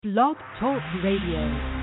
Blog Talk Radio.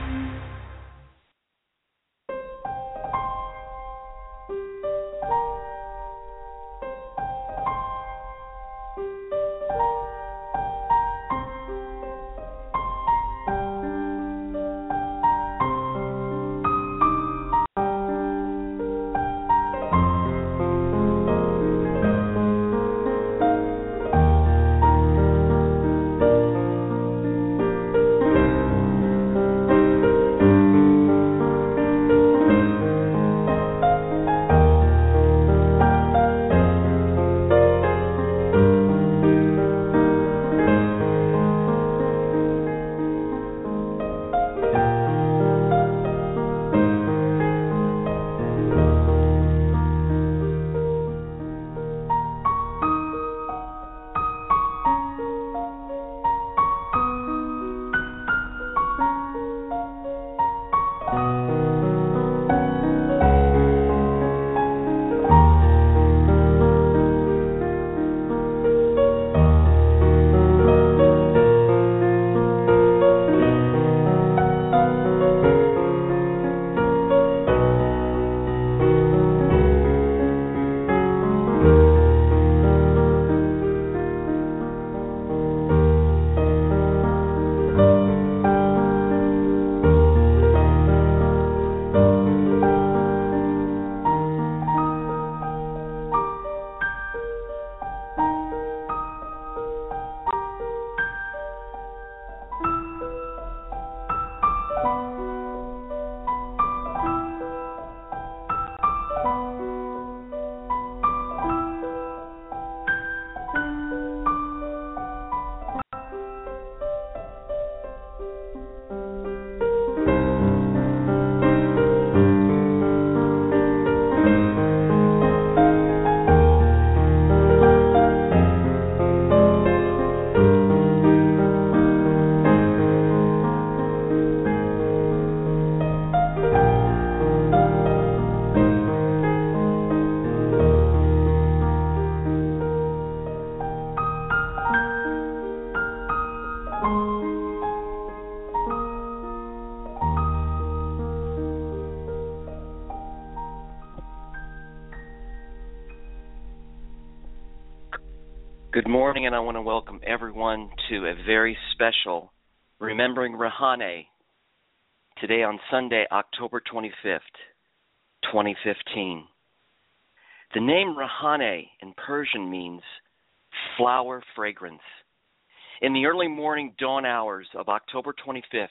Good morning, and I want to welcome everyone to a very special Remembering Rahane today on Sunday, October 25th, 2015. The name Rahane in Persian means flower fragrance. In the early morning dawn hours of October 25th,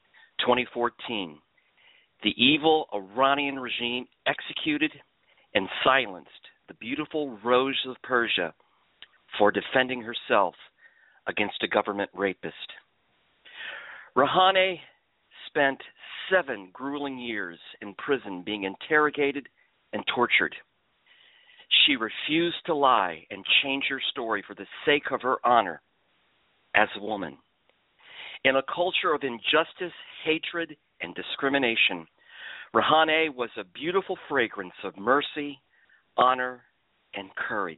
2014, the evil Iranian regime executed and silenced the beautiful Rose of Persia for defending herself against a government rapist. Rahane spent 7 grueling years in prison being interrogated and tortured. She refused to lie and change her story for the sake of her honor as a woman. In a culture of injustice, hatred, and discrimination, Rahane was a beautiful fragrance of mercy, honor, and courage.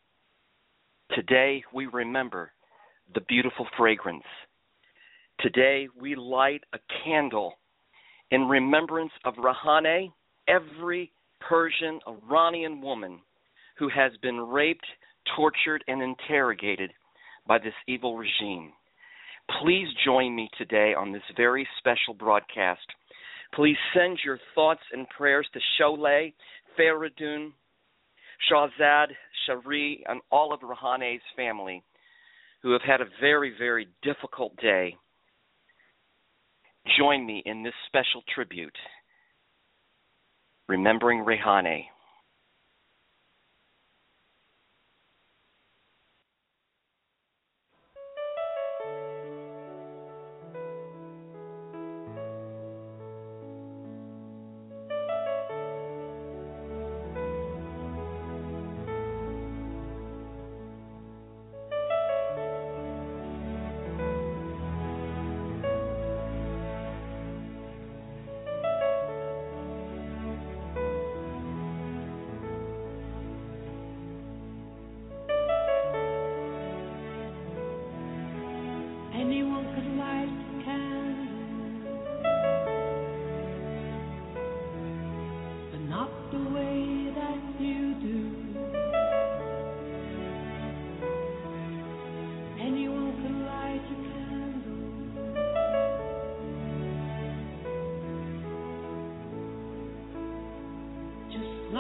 Today, we remember the beautiful fragrance. Today, we light a candle in remembrance of Rahane, every Persian Iranian woman who has been raped, tortured, and interrogated by this evil regime. Please join me today on this very special broadcast. Please send your thoughts and prayers to Sholeh, Faridun, Shahzad, Shari, and all of Rahane's family who have had a very, very difficult day. Join me in this special tribute, Remembering Rahane.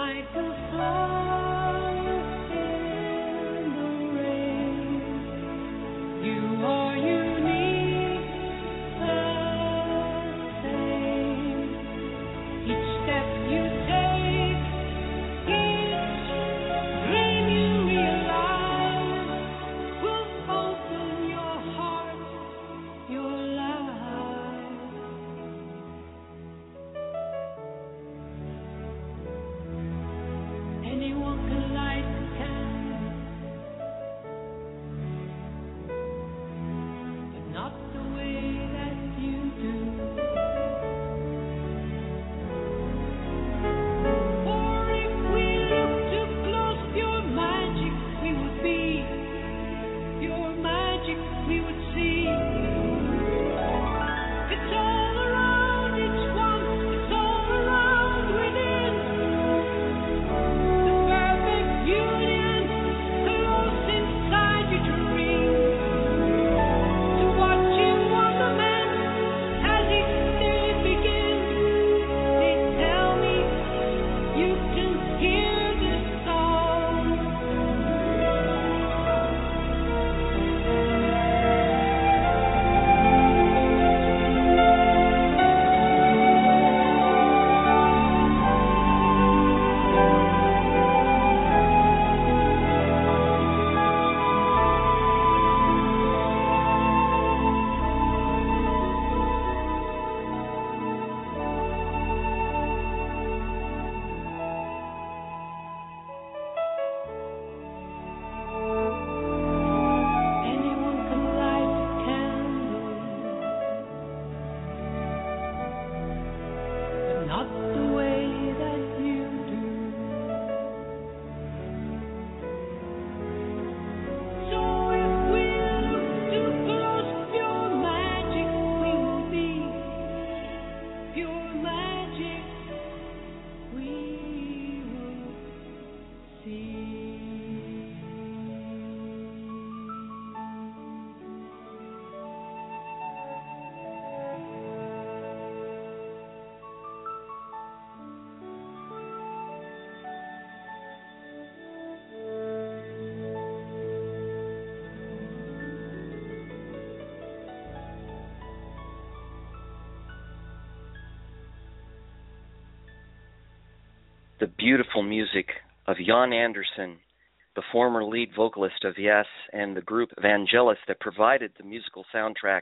The beautiful music of Jan Anderson, the former lead vocalist of Yes, and the group Vangelis that provided the musical soundtrack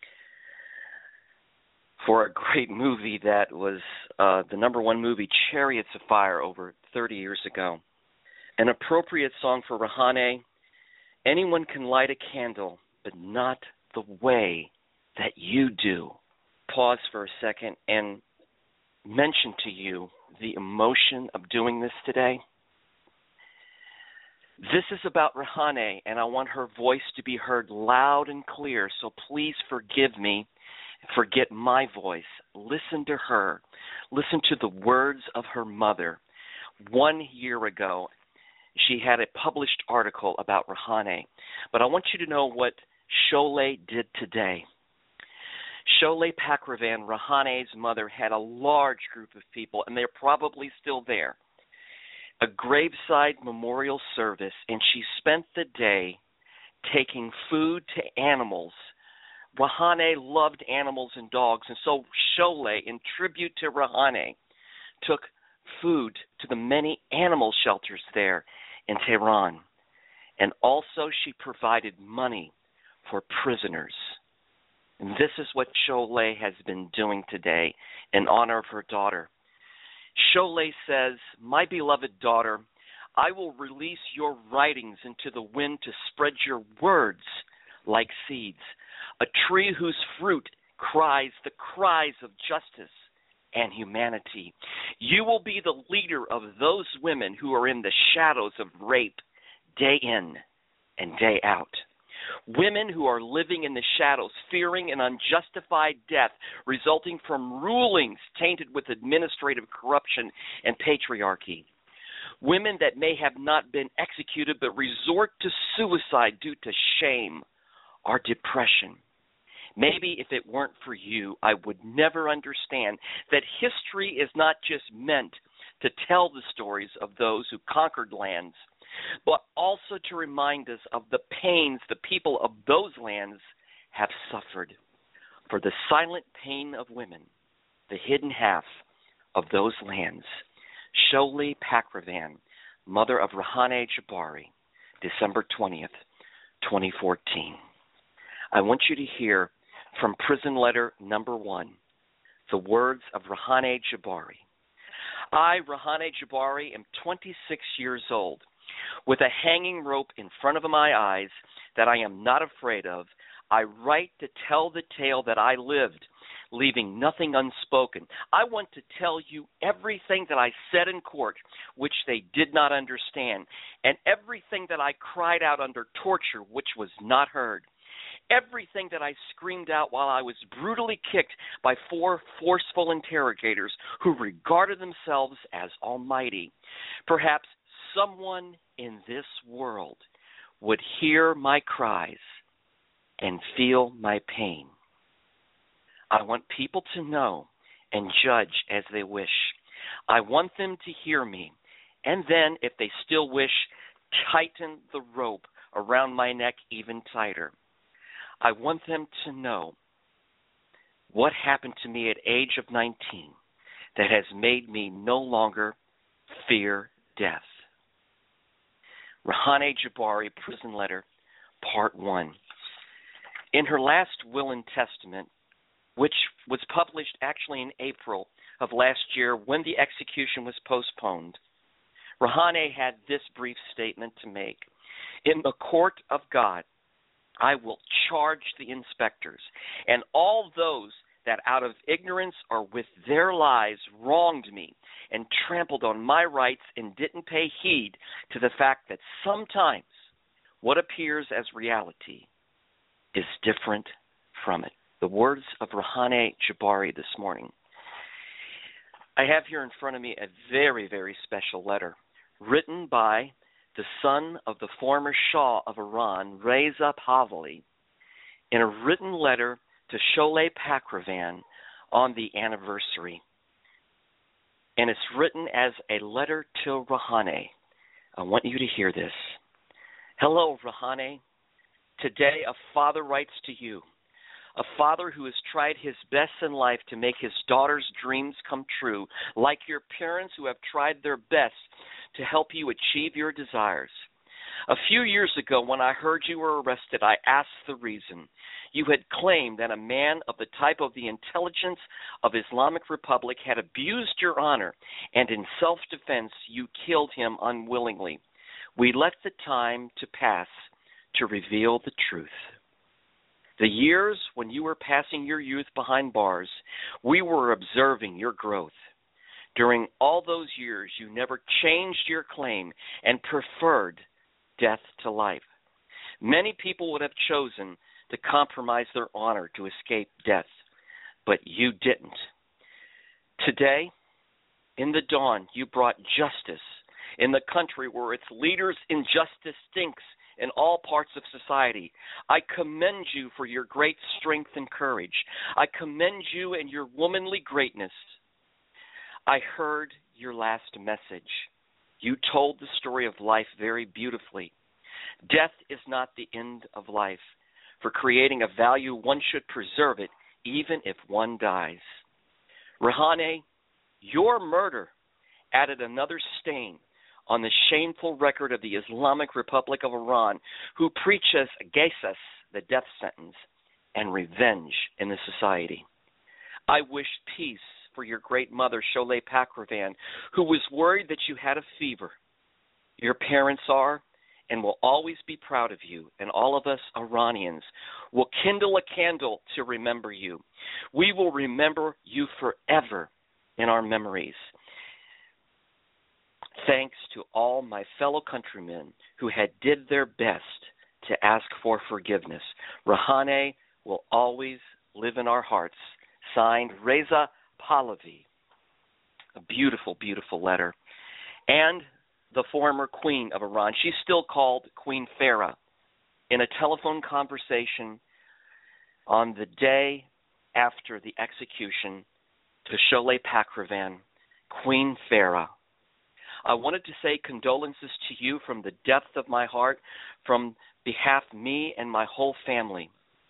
for a great movie that was the number one movie, Chariots of Fire, over 30 years ago. An appropriate song for Rahane. Anyone can light a candle, but not the way that you do. Pause for a second and mention to you the emotion of doing this today. This is about Rahane, and I want her voice to be heard loud and clear, so please forgive me. Forget my voice. Listen to her. Listen to the words of her mother. 1 year ago, she had a published article about Rahane, but I want you to know what Sholay did today. Sholay Pakravan, Rahane's mother, had a large group of people, and they're probably still there, a graveside memorial service, and she spent the day taking food to animals. Rahane loved animals and dogs, and so Sholay, in tribute to Rahane, took food to the many animal shelters there in Tehran. And also she provided money for prisoners. And this is what Sholay has been doing today in honor of her daughter. Sholay says, "My beloved daughter, I will release your writings into the wind to spread your words like seeds, a tree whose fruit cries the cries of justice and humanity. You will be the leader of those women who are in the shadows of rape day in and day out. Women who are living in the shadows, fearing an unjustified death resulting from rulings tainted with administrative corruption and patriarchy. Women that may have not been executed but resort to suicide due to shame or depression. Maybe if it weren't for you, I would never understand that history is not just meant to tell the stories of those who conquered lands, but also to remind us of the pains the people of those lands have suffered. For the silent pain of women, the hidden half of those lands. Sholay Pakravan, mother of Rahane Jabari, December 20th, 2014. I want you to hear from prison letter number 1, the words of Rahane Jabari. I, Rahane Jabari, am 26 years old. With a hanging rope in front of my eyes that I am not afraid of, I write to tell the tale that I lived, leaving nothing unspoken. I want to tell you everything that I said in court, which they did not understand, and everything that I cried out under torture, which was not heard. Everything that I screamed out while I was brutally kicked by 4 forceful interrogators who regarded themselves as almighty. Perhaps someone in this world would hear my cries and feel my pain. I want people to know and judge as they wish. I want them to hear me, and then, if they still wish, tighten the rope around my neck even tighter. I want them to know what happened to me at age of 19 that has made me no longer fear death. Rahane Jabari, Prison Letter, Part 1. In her last will and testament, which was published actually in April of last year when the execution was postponed, Rahane had this brief statement to make. In the court of God, I will charge the inspectors and all those that out of ignorance or with their lies wronged me and trampled on my rights and didn't pay heed to the fact that sometimes what appears as reality is different from it. The words of Rahane Jabari this morning. I have here in front of me a very, very special letter written by the son of the former Shah of Iran, Reza Pahlavi, in a written letter to Sholay Pakravan on the anniversary. And it's written as a letter to Rahane. I want you to hear this. Hello, Rahane. Today a father writes to you, a father who has tried his best in life to make his daughter's dreams come true, like your parents who have tried their best to help you achieve your desires. A few years ago, when I heard you were arrested, I asked the reason. You had claimed that a man of the type of the intelligence of Islamic Republic had abused your honor, and in self-defense you killed him unwillingly. We let the time to pass to reveal the truth. The years when you were passing your youth behind bars, we were observing your growth. During all those years, you never changed your claim and preferred death to life. Many people would have chosen to compromise their honor to escape death, but you didn't. Today, in the dawn, you brought justice in the country where its leaders' injustice stinks in all parts of society. I commend you for your great strength and courage. I commend you and your womanly greatness. I heard your last message. You told the story of life very beautifully. Death is not the end of life. For creating a value, one should preserve it, even if one dies. Rahane, your murder added another stain on the shameful record of the Islamic Republic of Iran, who preaches Qisas, the death sentence, and revenge in the society. I wish peace for your great mother, Sholay Pakravan, who was worried that you had a fever. Your parents are and will always be proud of you, and all of us Iranians will kindle a candle to remember you. We will remember you forever in our memories. Thanks to all my fellow countrymen who had did their best to ask for forgiveness. Rahane will always live in our hearts. Signed, Reza Pahlavi. A beautiful, beautiful letter. And the former queen of Iran, she's still called Queen Farah, in a telephone conversation on the day after the execution to Sholay Pakravan, Queen Farah I wanted to say condolences to you from the depth of my heart, from behalf of me and my whole family.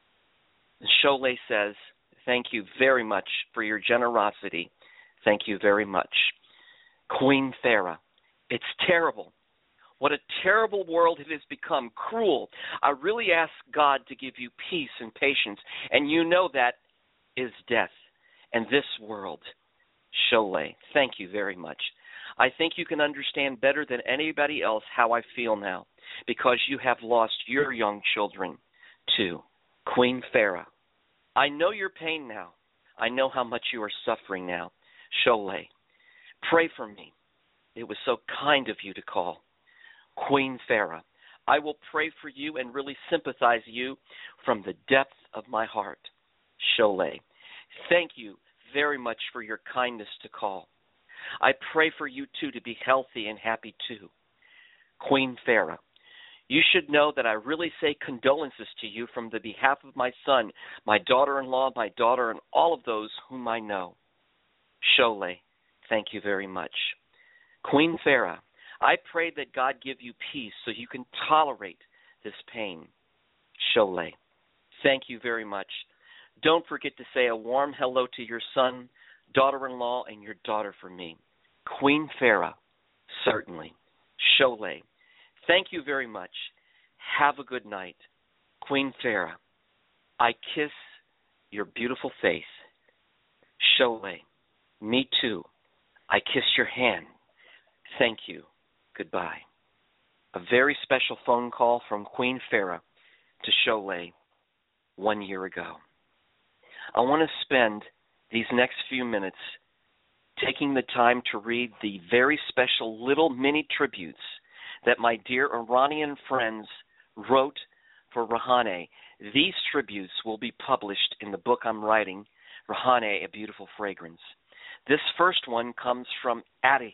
Sholay says, thank you very much for your generosity. Thank you very much. Queen Farah, it's terrible. What a terrible world it has become, cruel. I really ask God to give you peace and patience, and you know that is death and this world. Sholay, thank you very much. I think you can understand better than anybody else how I feel now, because you have lost your young children too. Queen Farah, I know your pain now. I know how much you are suffering now. Sholay, pray for me. It was so kind of you to call. Queen Farah, I will pray for you and really sympathize you from the depth of my heart. Sholay, thank you very much for your kindness to call. I pray for you too to be healthy and happy too. Queen Farah, you should know that I really say condolences to you from the behalf of my son, my daughter-in-law, my daughter, and all of those whom I know. Sholay, thank you very much. Queen Farah, I pray that God give you peace so you can tolerate this pain. Sholay, thank you very much. Don't forget to say a warm hello to your son, daughter-in-law, and your daughter for me. Queen Farah, certainly. Sholay, thank you very much. Have a good night. Queen Farah, I kiss your beautiful face. Sholay, me too. I kiss your hand. Thank you. Goodbye. A very special phone call from Queen Farah to Sholay 1 year ago. I want to spend these next few minutes taking the time to read the very special little mini tributes that my dear Iranian friends wrote for Rahane. These tributes will be published in the book I'm writing, Rahane, A Beautiful Fragrance. This first one comes from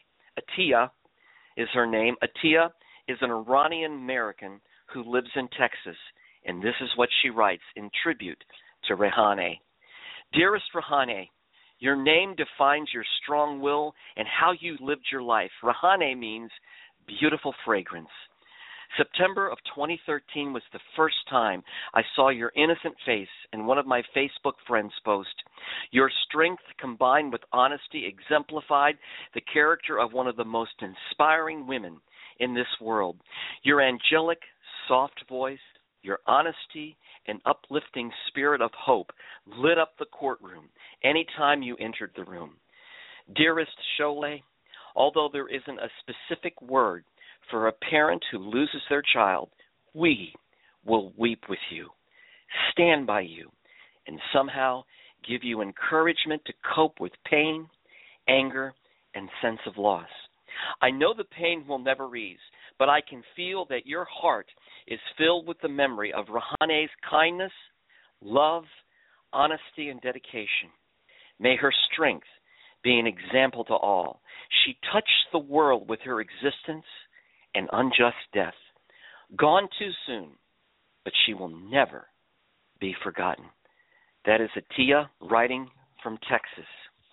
Atiya is her name. Atiya is an Iranian American who lives in Texas, and this is what she writes in tribute to Rahane. Dearest Rahane, your name defines your strong will and how you lived your life. Rahane means beautiful fragrance. September of 2013 was the first time I saw your innocent face in one of my Facebook friends' posts. Your strength combined with honesty exemplified the character of one of the most inspiring women in this world. Your angelic, soft voice, your honesty, and uplifting spirit of hope lit up the courtroom any time you entered the room. Dearest Sholay, although there isn't a specific word for a parent who loses their child, we will weep with you, stand by you, and somehow give you encouragement to cope with pain, anger, and sense of loss. I know the pain will never ease, but I can feel that your heart is filled with the memory of Rahane's kindness, love, honesty, and dedication. May her strength be an example to all. She touched the world with her existence and unjust death. Gone too soon, but she will never be forgotten. That is Atiya writing from Texas.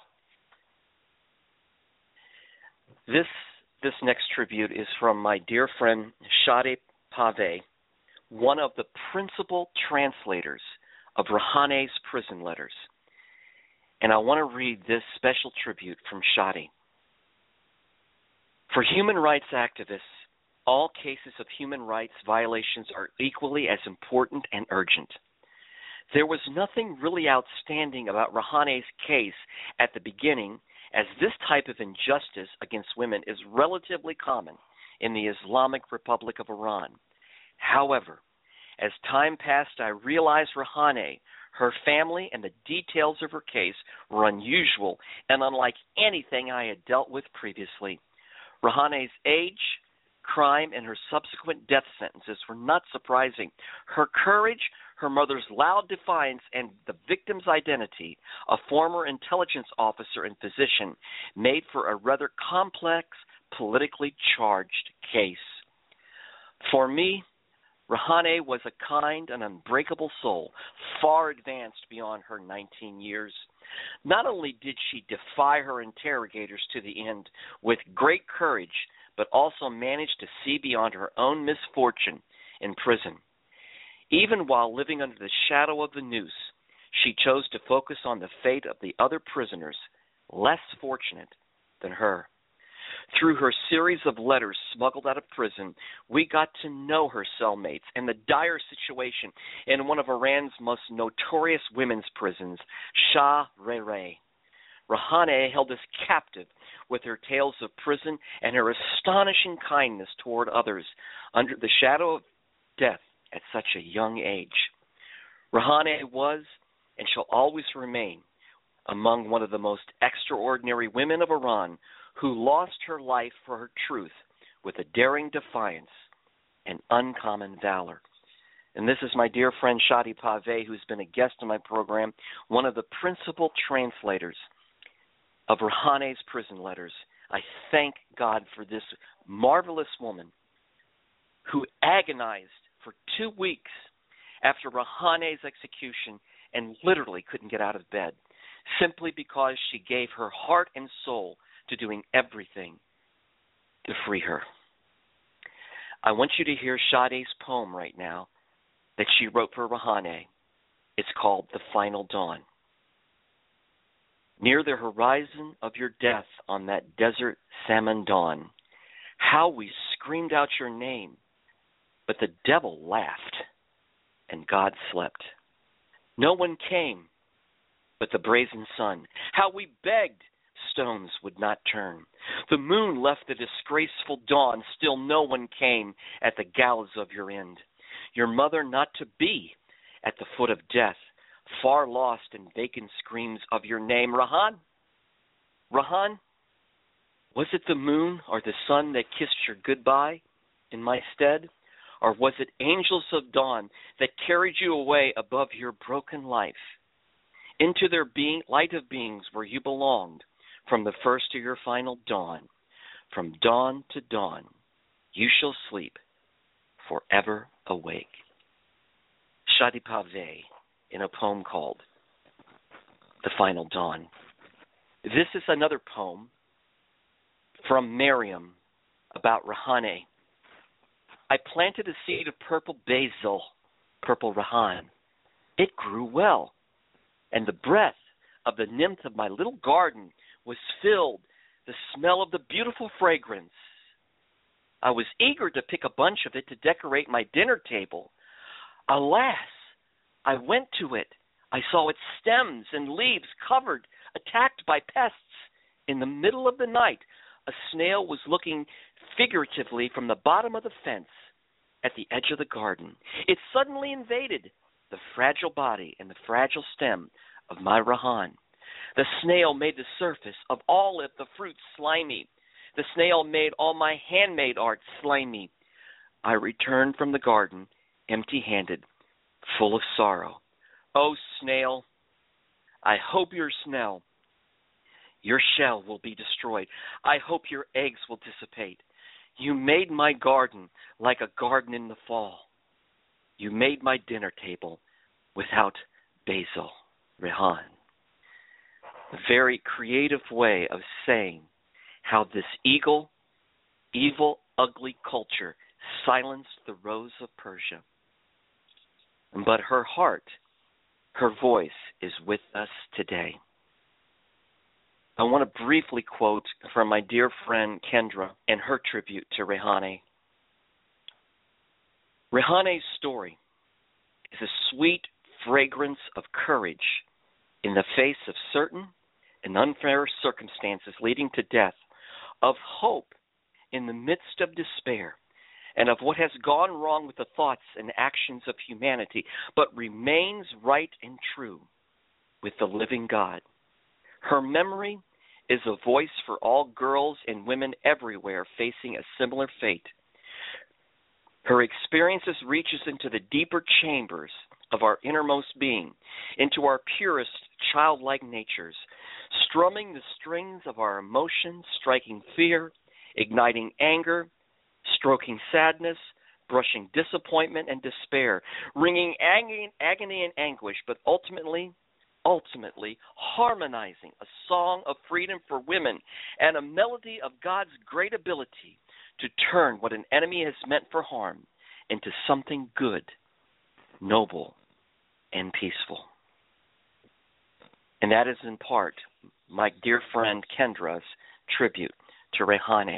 This next tribute is from my dear friend Shadi Pave, one of the principal translators of Rahane's prison letters. And I want to read this special tribute from Shadi. For human rights activists, all cases of human rights violations are equally as important and urgent. There was nothing really outstanding about Rahane's case at the beginning, as this type of injustice against women is relatively common in the Islamic Republic of Iran. However, as time passed, I realized Rahane, her family, and the details of her case were unusual and unlike anything I had dealt with previously. Rahane's age, crime, and her subsequent death sentences were not surprising. Her courage, her mother's loud defiance, and the victim's identity, a former intelligence officer and physician, made for a rather complex, politically charged case. For me, Rahane was a kind and unbreakable soul, far advanced beyond her 19 years. Not only did she defy her interrogators to the end with great courage, but also managed to see beyond her own misfortune in prison. Even while living under the shadow of the noose, she chose to focus on the fate of the other prisoners, less fortunate than her. Through her series of letters smuggled out of prison, we got to know her cellmates and the dire situation in one of Iran's most notorious women's prisons, Shah Reh. Rahane held us captive with her tales of prison and her astonishing kindness toward others under the shadow of death at such a young age. Rahane was and shall always remain among one of the most extraordinary women of Iran who lost her life for her truth with a daring defiance and uncommon valor. And this is my dear friend Shadi Paveh, who's been a guest on my program, one of the principal translators of Rahane's prison letters. I thank God for this marvelous woman who agonized for 2 weeks after Rahane's execution and literally couldn't get out of bed, simply because she gave her heart and soul to doing everything to free her. I want you to hear Shadi's poem right now that she wrote for Rahane. It's called The Final Dawn. Near the horizon of your death on that desert salmon dawn, how we screamed out your name, but the devil laughed and God slept. No one came but the brazen sun. How we begged, stones would not turn. The moon left the disgraceful dawn, still no one came at the gallows of your end. Your mother not to be at the foot of death, far lost in vacant screams of your name. Rahan? Rahan? Was it the moon or the sun that kissed your goodbye in my stead? Or was it angels of dawn that carried you away above your broken life, into their light of beings where you belonged, from the first to your final dawn? From dawn to dawn, you shall sleep, forever awake. Shadi Paveh, in a poem called The Final Dawn. This is another poem from Miriam about Rahane. I planted a seed of purple basil, purple Rahan. It grew well, and the breath of the nymph of my little garden was filled, the smell of the beautiful fragrance. I was eager to pick a bunch of it to decorate my dinner table. Alas, I went to it. I saw its stems and leaves covered, attacked by pests. In the middle of the night, a snail was looking figuratively from the bottom of the fence at the edge of the garden. It suddenly invaded the fragile body and the fragile stem of my Rahan. The snail made the surface of all of the fruit slimy. The snail made all my handmade art slimy. I returned from the garden empty-handed, full of sorrow. Oh, snail, I hope your shell will be destroyed. I hope your eggs will dissipate. You made my garden like a garden in the fall. You made my dinner table without basil, Rehan. A very creative way of saying how this evil, ugly culture silenced the rose of Persia. But her heart, her voice is with us today. I want to briefly quote from my dear friend Kendra and her tribute to Rahane. Rahane's story is a sweet fragrance of courage in the face of certain and unfair circumstances leading to death, of hope in the midst of despair, and of what has gone wrong with the thoughts and actions of humanity, but remains right and true with the living God. Her memory is a voice for all girls and women everywhere facing a similar fate. Her experiences reaches into the deeper chambers of our innermost being, into our purest childlike natures, strumming the strings of our emotions, striking fear, igniting anger, stroking sadness, brushing disappointment and despair, ringing agony and anguish, but ultimately harmonizing a song of freedom for women and a melody of God's great ability to turn what an enemy has meant for harm into something good, noble, and peaceful. And that is in part my dear friend Kendra's tribute to Rehane.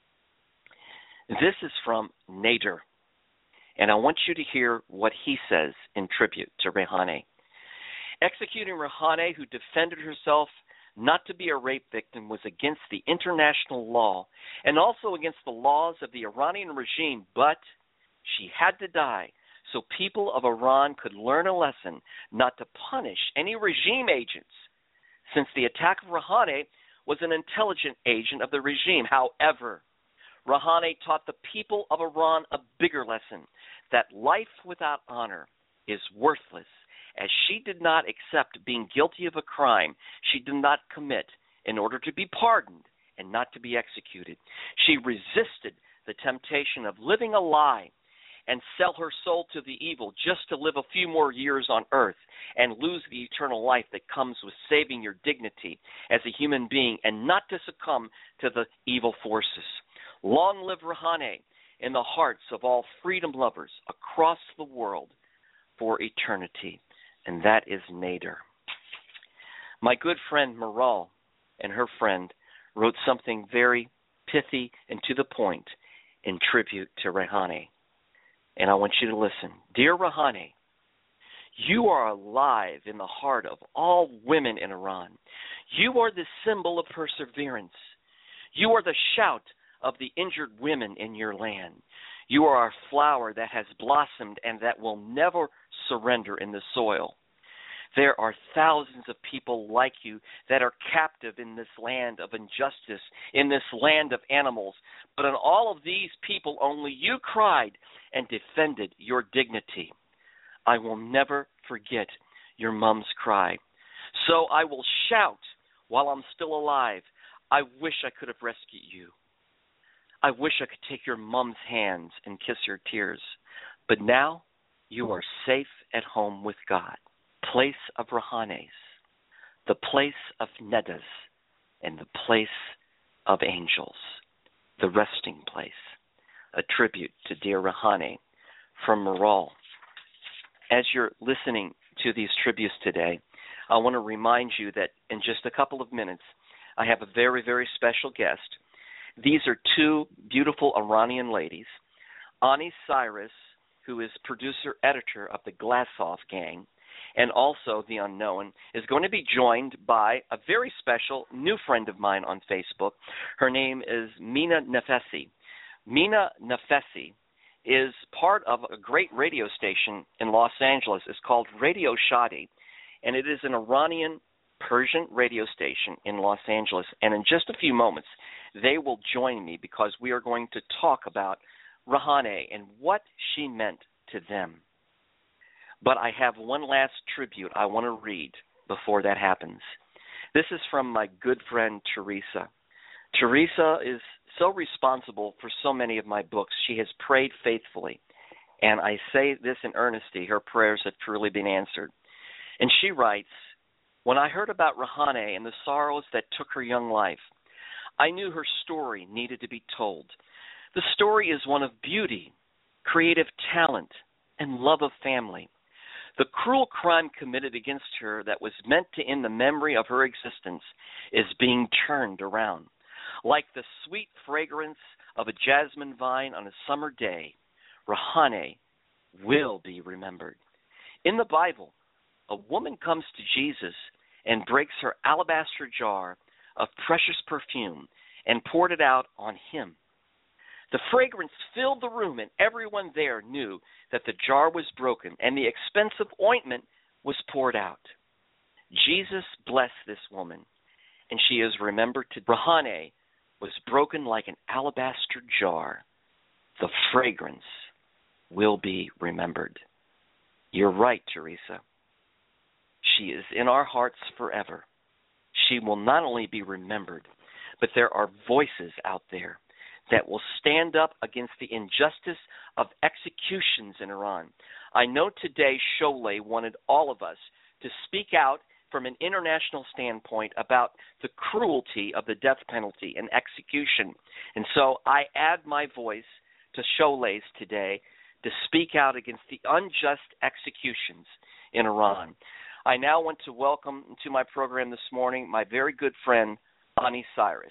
This is from Nader, and I want you to hear what he says in tribute to Rehane. Executing Rehane, who defended herself not to be a rape victim, was against the international law and also against the laws of the Iranian regime, but she had to die so people of Iran could learn a lesson not to punish any regime agents, since the attack of Rehane was an intelligent agent of the regime. However, Rehane taught the people of Iran a bigger lesson, that life without honor is worthless, as she did not accept being guilty of a crime she did not commit in order to be pardoned and not to be executed. She resisted the temptation of living a lie and sell her soul to the evil just to live a few more years on earth and lose the eternal life that comes with saving your dignity as a human being and not to succumb to the evil forces. Long live Rehane in the hearts of all freedom lovers across the world for eternity. And that is Nader. My good friend Maral and her friend wrote something very pithy and to the point in tribute to Rehane. And I want you to listen. Dear Rehane, you are alive in the heart of all women in Iran. You are the symbol of perseverance. You are the shout of the injured women in your land. You are a flower that has blossomed and that will never surrender in the soil. There are thousands of people like you that are captive in this land of injustice, in this land of animals. But in all of these people, only you cried and defended your dignity. I will never forget your mom's cry. So I will shout while I'm still alive. I wish I could have rescued you. I wish I could take your mom's hands and kiss your tears. But now you are safe at home with God. Place of Rehanes, the place of Nedas, and the place of angels, the resting place. A tribute to dear Rehane from Maral. As you're listening to these tributes today, I want to remind you that in just a couple of minutes, I have a very, very special guest. These are two beautiful Iranian ladies. Ani Cyrus, who is producer-editor of the Glassov Gang, and also The Unknown, is going to be joined by a very special new friend of mine on Facebook. Her name is Mina Nefesi. Mina Nefesi is part of a great radio station in Los Angeles. It's called Radio Shadi, and it is an Iranian Persian radio station in Los Angeles. And in just a few moments, they will join me because we are going to talk about Rehane and what she meant to them. But I have one last tribute I want to read before that happens. This is from my good friend Teresa. Teresa is so responsible for so many of my books. She has prayed faithfully, and I say this in earnesty. Her prayers have truly been answered. And she writes, when I heard about Rehane and the sorrows that took her young life, I knew her story needed to be told. The story is one of beauty, creative talent, and love of family. The cruel crime committed against her that was meant to end the memory of her existence is being turned around. Like the sweet fragrance of a jasmine vine on a summer day, Rehane will be remembered. In the Bible, a woman comes to Jesus and breaks her alabaster jar of precious perfume and poured it out on him. The fragrance filled the room, and everyone there knew that the jar was broken and the expensive ointment was poured out. Jesus blessed this woman, and she is remembered to Rehane was broken like an alabaster jar. The fragrance will be remembered. You're right, Teresa. She is in our hearts forever. She will not only be remembered, but there are voices out there that will stand up against the injustice of executions in Iran. I know today Sholay wanted all of us to speak out from an international standpoint about the cruelty of the death penalty and execution. And so I add my voice to Sholay's today to speak out against the unjust executions in Iran. I now want to welcome to my program this morning my very good friend, Ani Cyrus.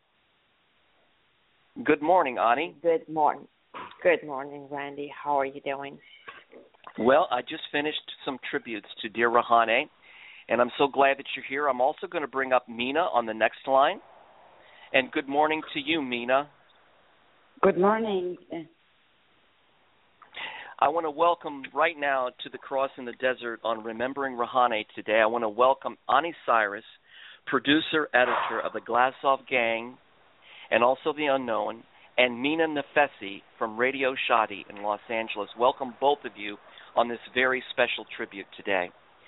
Good morning, Ani. Good morning. Good morning, Randy. How are you doing? Well, I just finished some tributes to dear Rahane, and I'm so glad that you're here. I'm also going to bring up Mina on the next line. And good morning to you, Mina. Good morning. I want to welcome right now to the Cross in the Desert on Remembering Rahane today. I want to welcome Ani Cyrus, producer, editor of the Glasov Gang, and also The Unknown, and Mina Nefesi from Radio Shadi in Los Angeles. Welcome both of you on this very special tribute today.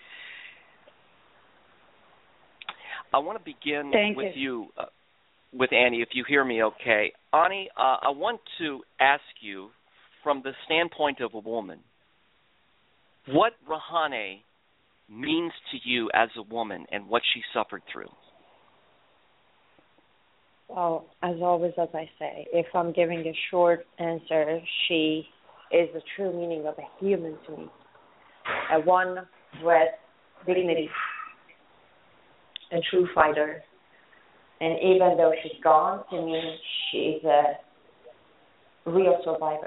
I want to begin with you, with Annie, if you hear me okay. Ani, I want to ask you, from the standpoint of a woman, what Rahane means to you as a woman and what she suffered through. Well, as always, as I say, if I'm giving a short answer, she is the true meaning of a human to me. A one with dignity, a true fighter. And even though she's gone, to me, she's a real survivor.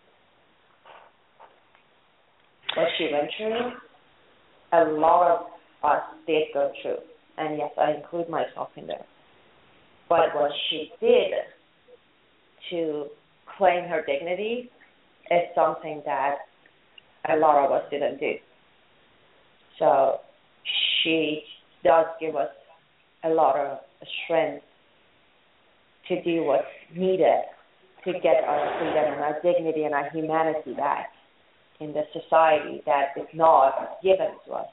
What she went through, a lot of us did go through. And yes, I include myself in there. But what she did to claim her dignity is something that a lot of us didn't do. So she does give us a lot of strength to do what's needed to get our freedom and our dignity and our humanity back in the society that is not given to us.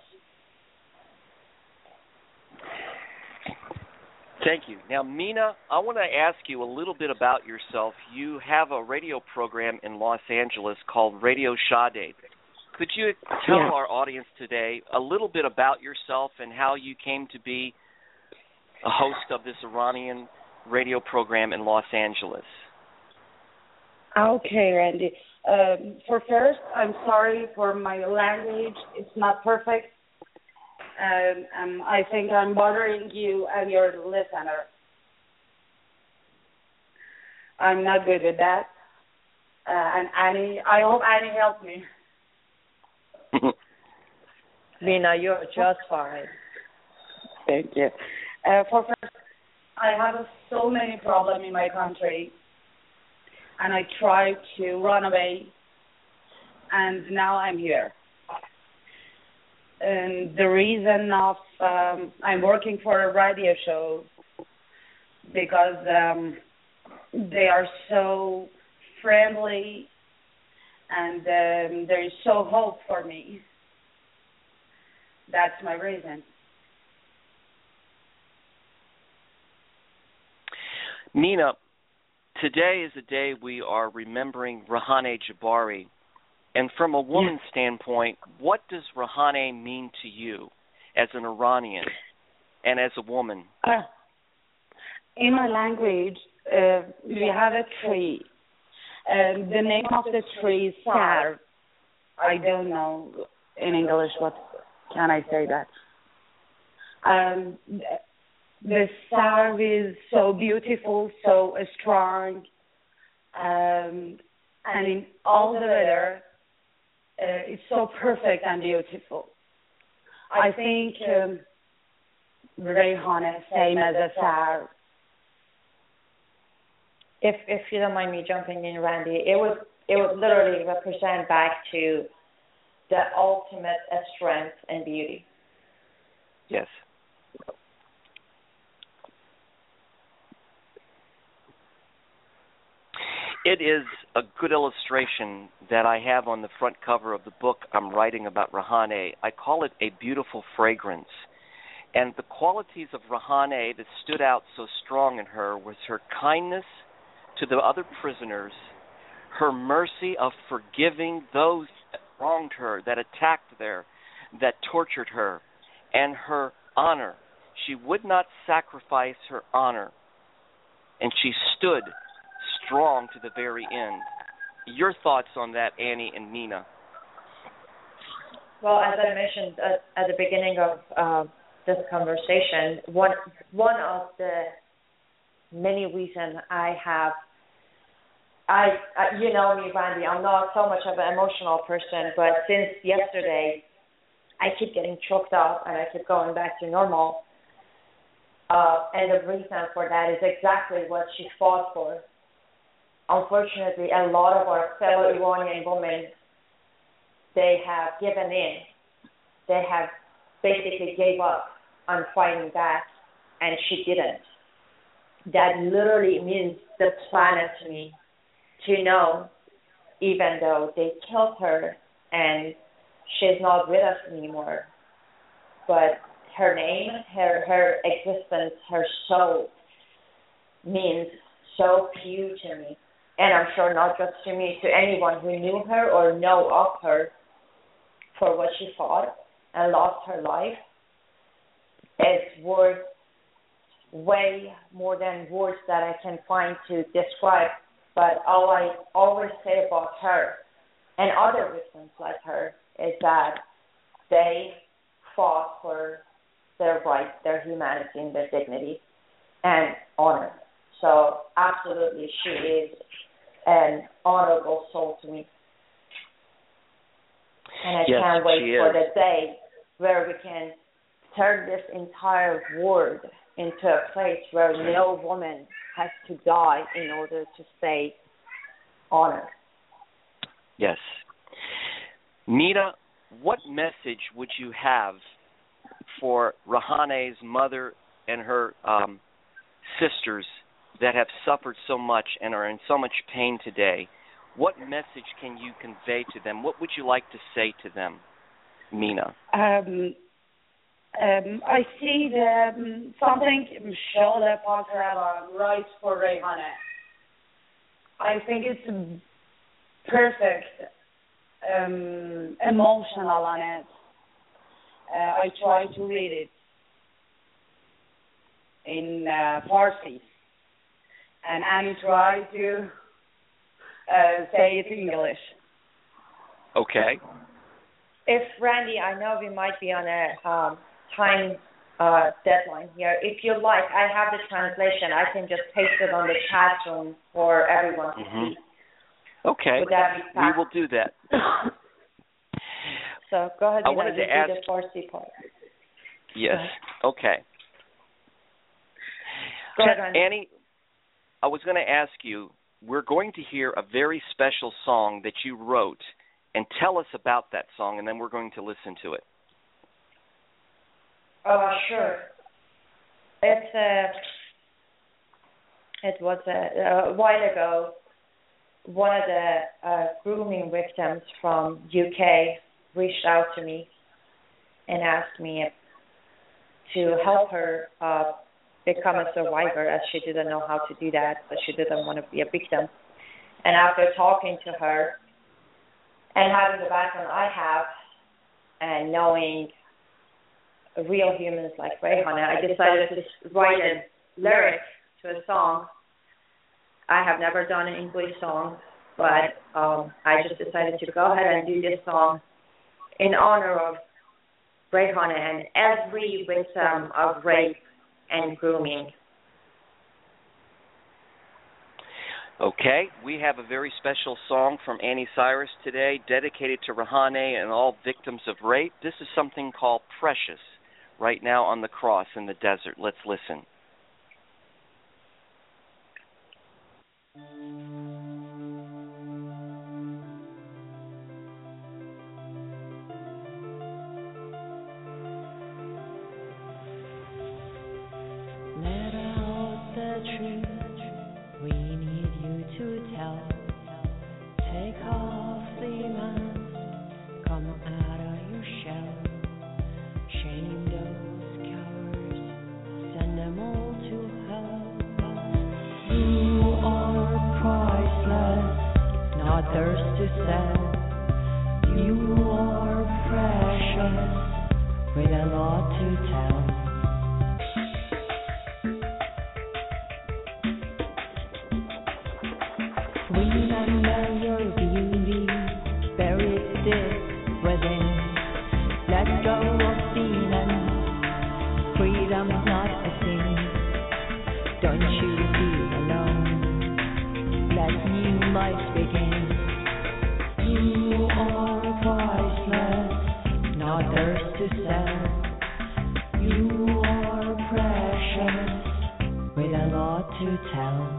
Thank you. Now, Mina, I want to ask you a little bit about yourself. You have a radio program in Los Angeles called Radio Shadi. Could you tell our audience today a little bit about yourself and how you came to be a host of this Iranian radio program in Los Angeles? Okay, Randy. For first, I'm sorry for my language. It's not perfect. I think I'm bothering you and your listener. I'm not good with that. And Annie, I hope Annie helped me. Mina, you're just fine. Thank you. For first, I have so many problems in my country, and I tried to run away, and now I'm here. And the reason of I'm working for a radio show because they are so friendly and there is so hope for me. That's my reason. Mina, today is a day we are remembering Rahane Jabari. And from a woman's standpoint, what does Rahane mean to you as an Iranian and as a woman? In my language, we have a tree. The name of the tree is Sar. I don't know in English what can I say that. The Sar is so beautiful, so strong, and in all the weather, it's so perfect and beautiful. I think Rayhana same as a Sar. If you don't mind me jumping in, Randy, it would literally represent back to the ultimate strength and beauty. Yes. It is a good illustration that I have on the front cover of the book I'm writing about Rahane. I call it a beautiful fragrance. And the qualities of Rahane that stood out so strong in her was her kindness to the other prisoners, her mercy of forgiving those that wronged her, that attacked her, that tortured her, and her honor. She would not sacrifice her honor, and she stood strong to the very end. Your thoughts on that, Annie and Mina? Well, as I mentioned at the beginning of this conversation, one of the many reasons you know me, Randy, I'm not so much of an emotional person, but since yesterday, I keep getting choked up and I keep going back to normal. And the reason for that is exactly what she fought for. Unfortunately, a lot of our fellow Iranian women, they have given in. They have basically gave up on fighting back, and she didn't. That literally means the planet to me, to know, even though they killed her and she's not with us anymore, but her name, her existence, her soul means so few to me. And I'm sure not just to me, to anyone who knew her or know of her for what she fought and lost her life. It's worth way more than words that I can find to describe. But all I always say about her and other victims like her is that they fought for their rights, their humanity, and their dignity and honor. So absolutely, she is an honorable soul to me. And I can't wait for the day where we can turn this entire world into a place where no woman has to die in order to stay honored. Yes. Mina, what message would you have for Rahane's mother and her sisters that have suffered so much and are in so much pain today? What message can you convey to them? What would you like to say to them, Mina? I see something Shola Pakarava writes for Rehane. I think it's perfect, emotional on it. I try to read it in Farsi, and Annie tried to say it in English. Okay. If Randy, I know we might be on a time deadline here. If you like, I have the translation. I can just paste it on the chat room for everyone to see. Okay. Would that be fast? We will do that. So go ahead. I wanted to ask the Farsi part. Yes. Okay. Go ahead, Randy. Annie, I was going to ask you. We're going to hear a very special song that you wrote, and tell us about that song, and then we're going to listen to it. Sure. It was a while ago. One of the grooming victims from UK reached out to me and asked me to help her become a survivor, as she didn't know how to do that, but she didn't want to be a victim. And after talking to her and having the background I have and knowing real humans like Rehane, I decided to write a lyric to a song. I have never done an English song, but I just decided to go ahead and do this song in honor of Rehane and every victim of rape and grooming. Okay, we have a very special song from Annie Cyrus today, dedicated to Rehane and all victims of rape. This is something called Precious, right now on the cross in the desert. Let's listen. Let out the truth. We need you to tell. Take off the mask. Come out of your shell. Shame those cowards. Send them all to hell. You are priceless, not theirs to sell. You are precious, with a lot to tell. Remember your beauty, buried deep within. Let go of demons, freedom's not a sin. Don't you feel alone? Let new life begin. You are priceless, not theirs to sell. You are precious, with a lot to tell.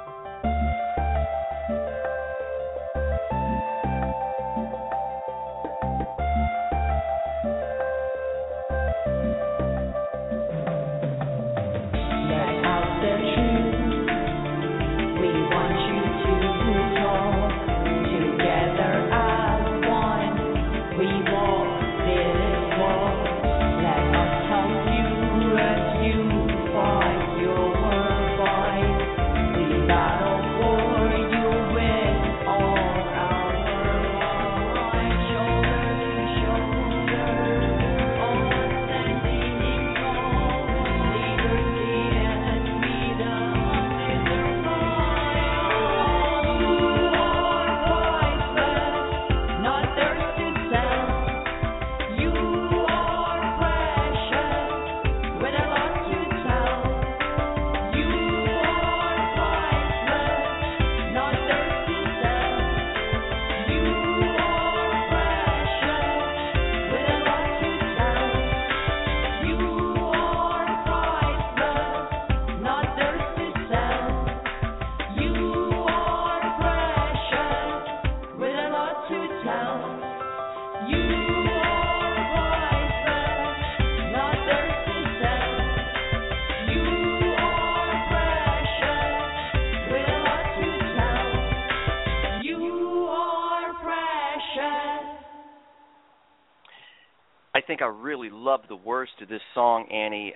I think I really love the words to this song, Annie.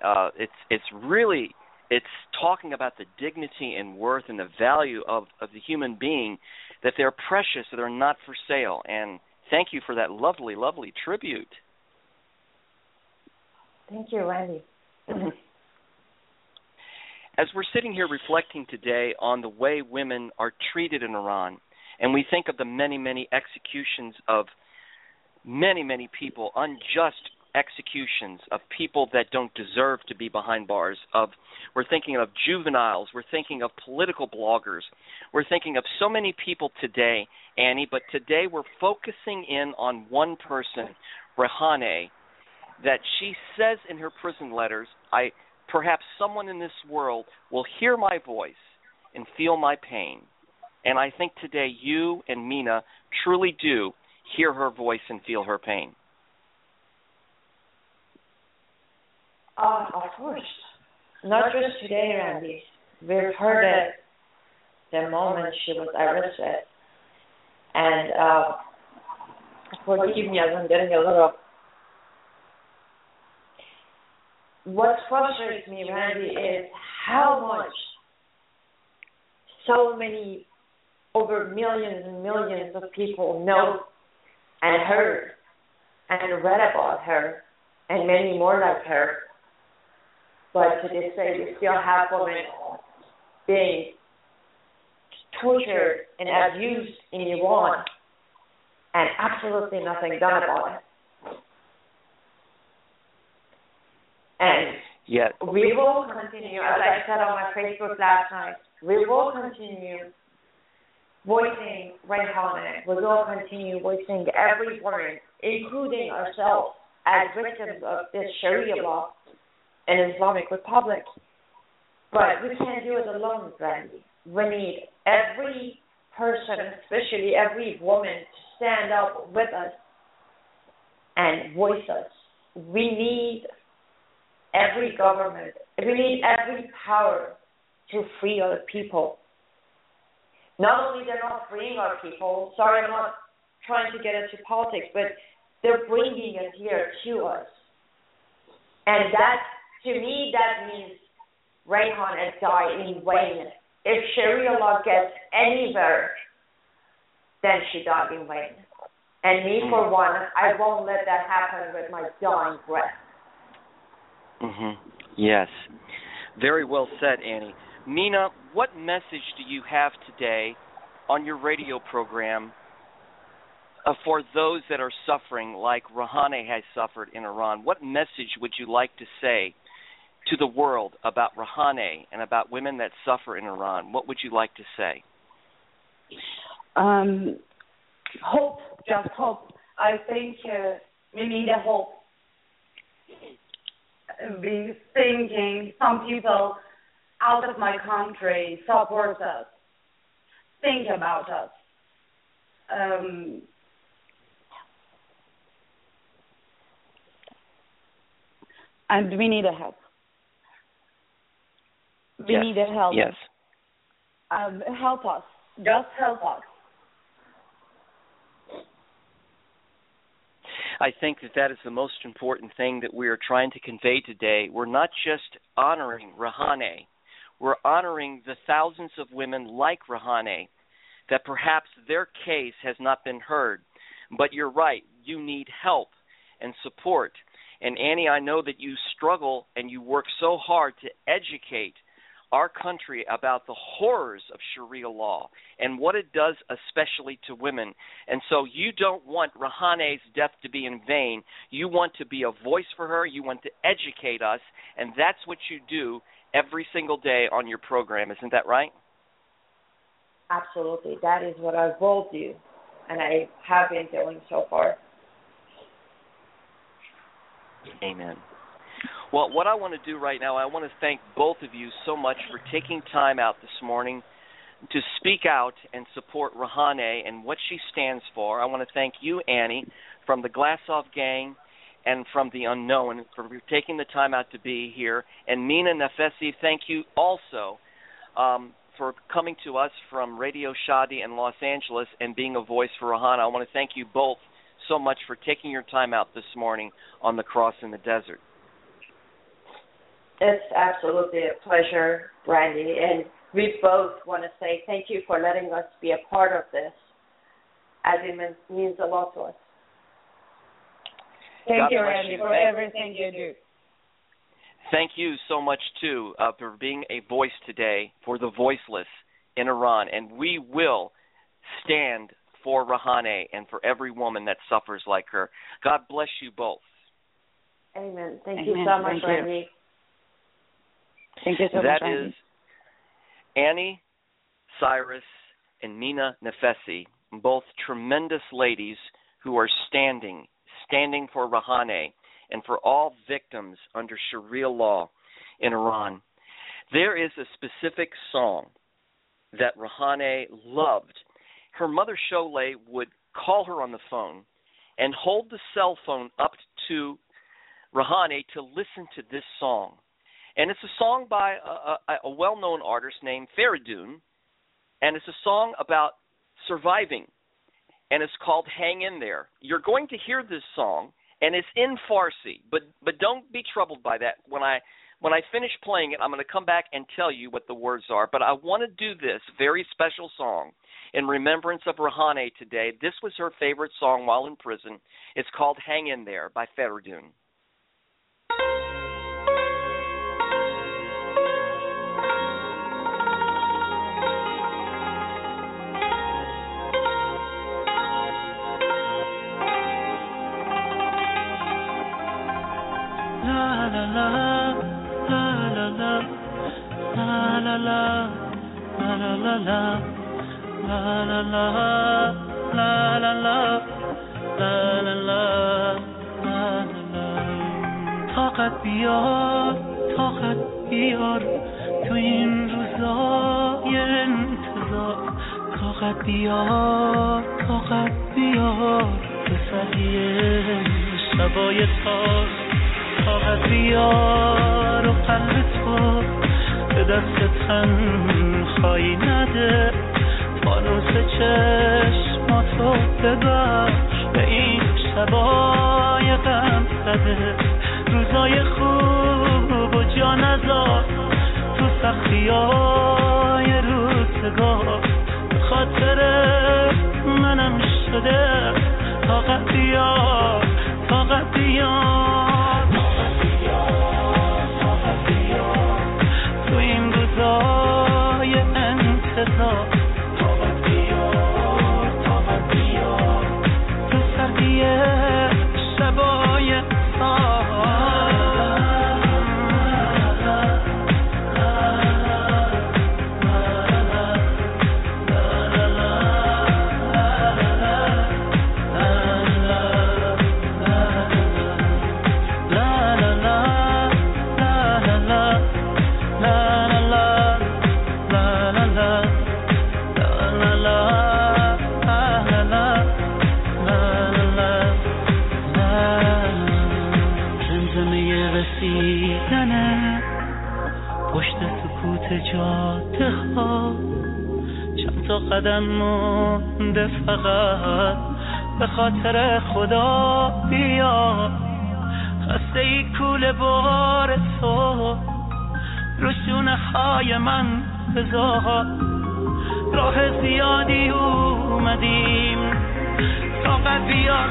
It's talking about the dignity and worth and the value of the human being, that they're precious, that they're not for sale. And thank you for that lovely, lovely tribute. Thank you, Randy. As we're sitting here reflecting today on the way women are treated in Iran, and we think of the many, many executions of many, many people, unjust executions of people that don't deserve to be behind bars. We're thinking of juveniles. We're thinking of political bloggers. We're thinking of so many people today, Annie, but today we're focusing in on one person, Rehane, that she says in her prison letters, perhaps someone in this world will hear my voice and feel my pain. And I think today you and Mina truly do hear her voice and feel her pain. Of course. Not just today, Randy. We've heard it the moment she was arrested. And forgive me as I'm getting a little... What frustrates me, Randy, is how much so many, over millions and millions of people know and heard and read about her, and many more like her. But to this day, we still have women being tortured and abused in Iran, and absolutely nothing done about it. And yet, we will continue, as I said on my Facebook last night, we will continue voicing Rehane. We will continue voicing every woman, including ourselves, as victims of this Sharia law in Islamic Republic. But we can't do it alone, Randy. We need every person, especially every woman, to stand up with us and voice us. We need every government, we need every power to free our people. Not only they're not freeing our people, sorry, I'm not trying to get into politics, but they're bringing it here to us. And that, to me, that means Rehane has died in vain. If Sharia law gets anywhere, then she died in vain. And me, for one, I won't let that happen with my dying breath. Yes. Very well said, Annie. Mina, what message do you have today on your radio program for those that are suffering like Rahane has suffered in Iran? What message would you like to say to the world about Rahane and about women that suffer in Iran? What would you like to say? Hope, just hope. I think we need a hope. Be thinking some people out of my country support us, think about us. And we need a help. We need a help. Yes. Help us. Just help us. I think that is the most important thing that we are trying to convey today. We're not just honoring Rahane. We're honoring the thousands of women like Rahane that perhaps their case has not been heard. But you're right. You need help and support. And Annie, I know that you struggle and you work so hard to educate our country about the horrors of Sharia law and what it does especially to women. And so you don't want Rahane's death to be in vain. You want to be a voice for her. You want to educate us. And that's what you do every single day on your program. Isn't that right? Absolutely. That is what I will do. And I have been doing so far. Amen. Well, what I want to do right now, I want to thank both of you so much for taking time out this morning to speak out and support Rahane and what she stands for. I want to thank you, Annie, from the Glasoff Gang and from the Unknown for taking the time out to be here. And Mina Nafesi, thank you also for coming to us from Radio Shadi in Los Angeles and being a voice for Rahane. I want to thank you both so much for taking your time out this morning on the Cross in the Desert. It's absolutely a pleasure, Brandy, and we both want to say thank you for letting us be a part of this, as it means a lot to us. Thank you, Randy, for everything you do. Thank you so much, too, for being a voice today for the voiceless in Iran, and we will stand for Rahane and for every woman that suffers like her. God bless you both. Amen. Thank you so much, Randy. Thank you so much, That Randy. is Annie, Cyrus, and Mina Nafesi, both tremendous ladies who are standing for Rahane and for all victims under Sharia law in Iran. There is a specific song that Rahane loved. Her mother, Sholeh, would call her on the phone and hold the cell phone up to Rahane to listen to this song. And it's a song by a well-known artist named Faridun, and it's a song about surviving, and it's called Hang In There. You're going to hear this song, and it's in Farsi, but don't be troubled by that. When I finish playing it, I'm going to come back and tell you what the words are. But I want to do this very special song in remembrance of Rahane today. This was her favorite song while in prison. It's called Hang In There by Faridun. طاقت بیار تو این روزای انتظار طاقت بیار تو سحیه شبای تار طاقت بیار و قلب تو به دست تنهایی نده فانوس چشماتو ببر به این شبای غم زده روزای خوب و جا نذار تو سختیای روزگار به خاطر منم شده طاقت بیار تو این روزای انتظار طاقت بیار سکوت جاده ها چند تا قدم مونده فقط به خاطر خدا بیا خسته ای کوله بار تو رو شونه های من بذار راه زیادی اومدیم طاقت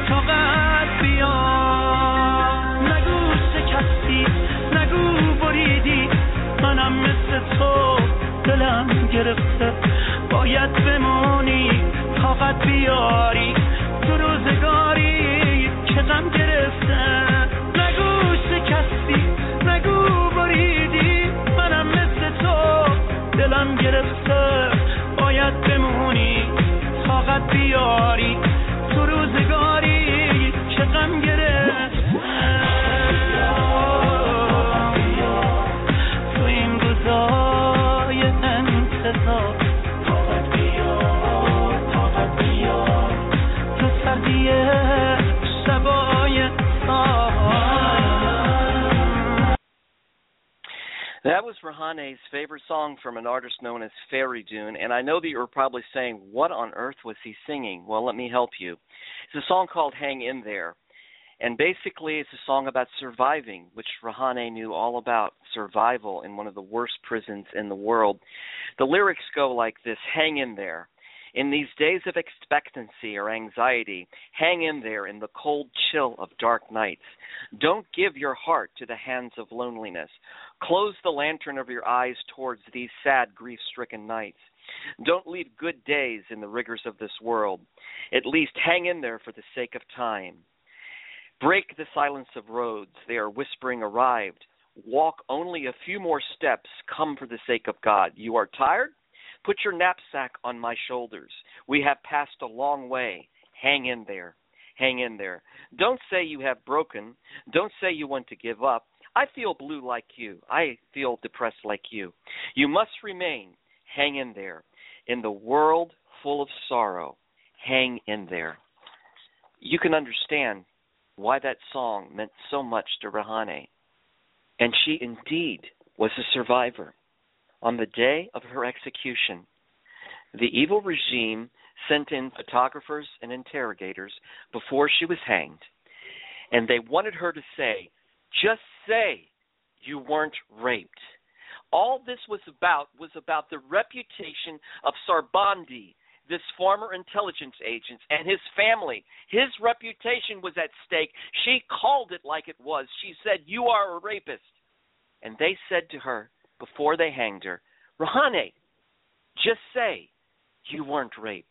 بیار نگو شکستی نگو بریدی منم مثل تو دلم گرفته باید بمونی طاقت بیاری تو روزگاری که غم گرفته نگو شکستی نگو بریدی منم مثل تو دلم گرفته باید بمونی طاقت بیاری تو روزگاری که غم گرفته تو این روزای انتظار طاقت بیار تو سردی شبای That was Rahane's favorite song from an artist known as Fairy Dune, and I know that you're probably saying, what on earth was he singing? Well, let me help you. It's a song called Hang In There, and basically it's a song about surviving, which Rahane knew all about, survival in one of the worst prisons in the world. The lyrics go like this: hang in there. In these days of expectancy or anxiety, hang in there in the cold chill of dark nights. Don't give your heart to the hands of loneliness. Close the lantern of your eyes towards these sad, grief-stricken nights. Don't leave good days in the rigors of this world. At least hang in there for the sake of time. Break the silence of roads. They are whispering arrived. Walk only a few more steps. Come for the sake of God. You are tired? Put your knapsack on my shoulders. We have passed a long way. Hang in there. Hang in there. Don't say you have broken. Don't say you want to give up. I feel blue like you. I feel depressed like you. You must remain. Hang in there. In the world full of sorrow, hang in there. You can understand why that song meant so much to Rahane. And she indeed was a survivor. On the day of her execution, the evil regime sent in photographers and interrogators before she was hanged, and they wanted her to say, just say you weren't raped. All this was about the reputation of Sarbandi, this former intelligence agent, and his family. His reputation was at stake. She called it like it was. She said, you are a rapist. And they said to her, before they hanged her, Rahane, just say you weren't raped.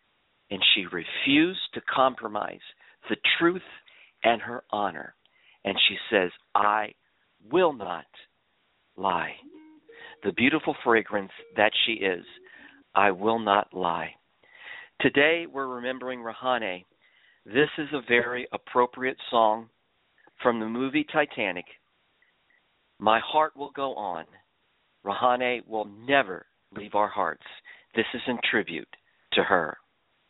And she refused to compromise the truth and her honor. And she says, I will not lie. The beautiful fragrance that she is, I will not lie. Today we're remembering Rahane. This is a very appropriate song from the movie Titanic. My heart will go on. Rahane will never leave our hearts. This is in tribute to her.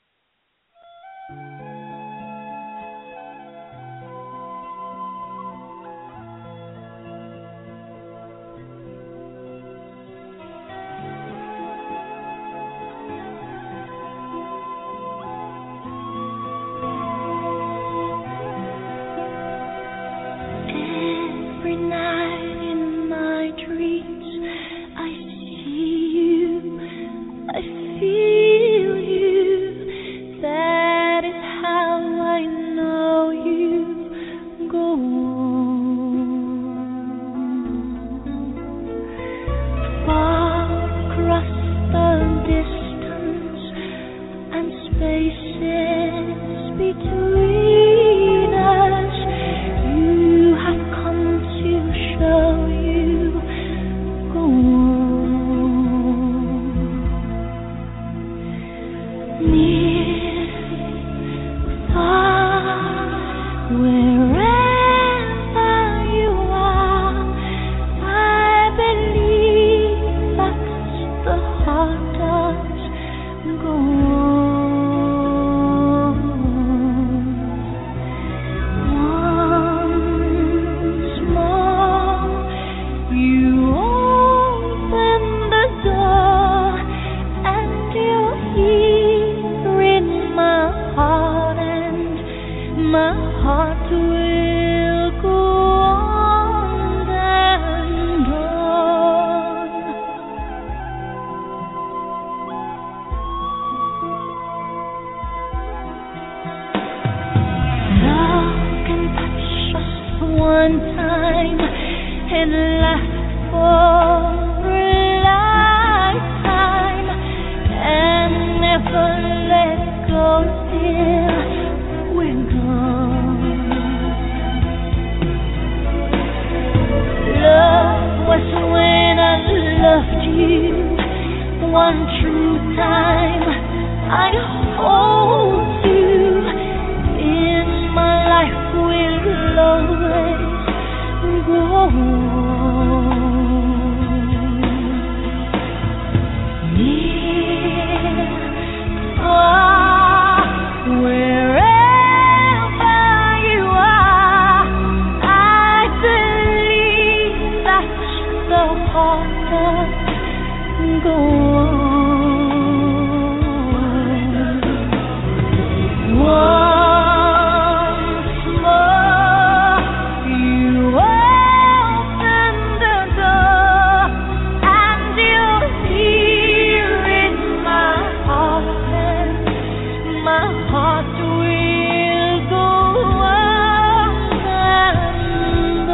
Every night in my dreams, I see you, I feel you. one true time I hold you in my life will always go near, far, wherever you are. I believe that's the heart of go on. Once more, you open the door, and you'll hear in my heart, and my heart will go on and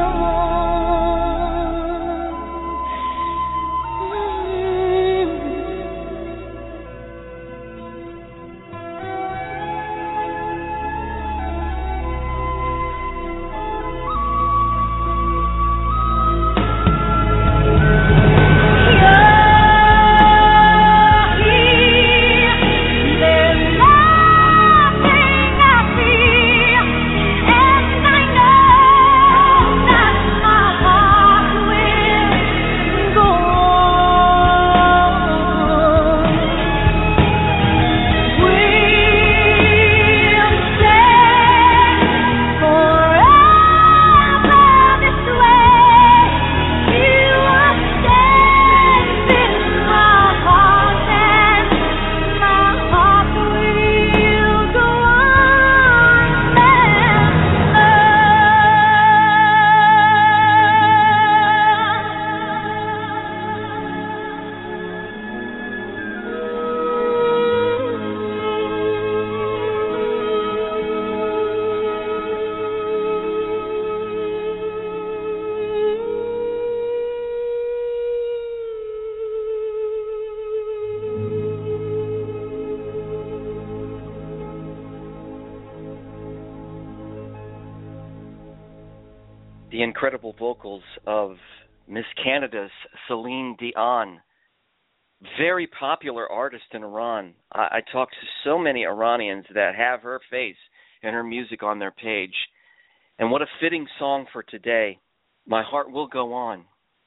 The incredible vocals of Miss Canada's Celine Dion, very popular artist in Iran. I talk to so many Iranians that have her face and her music on their page. And what a fitting song for today. My Heart Will Go On.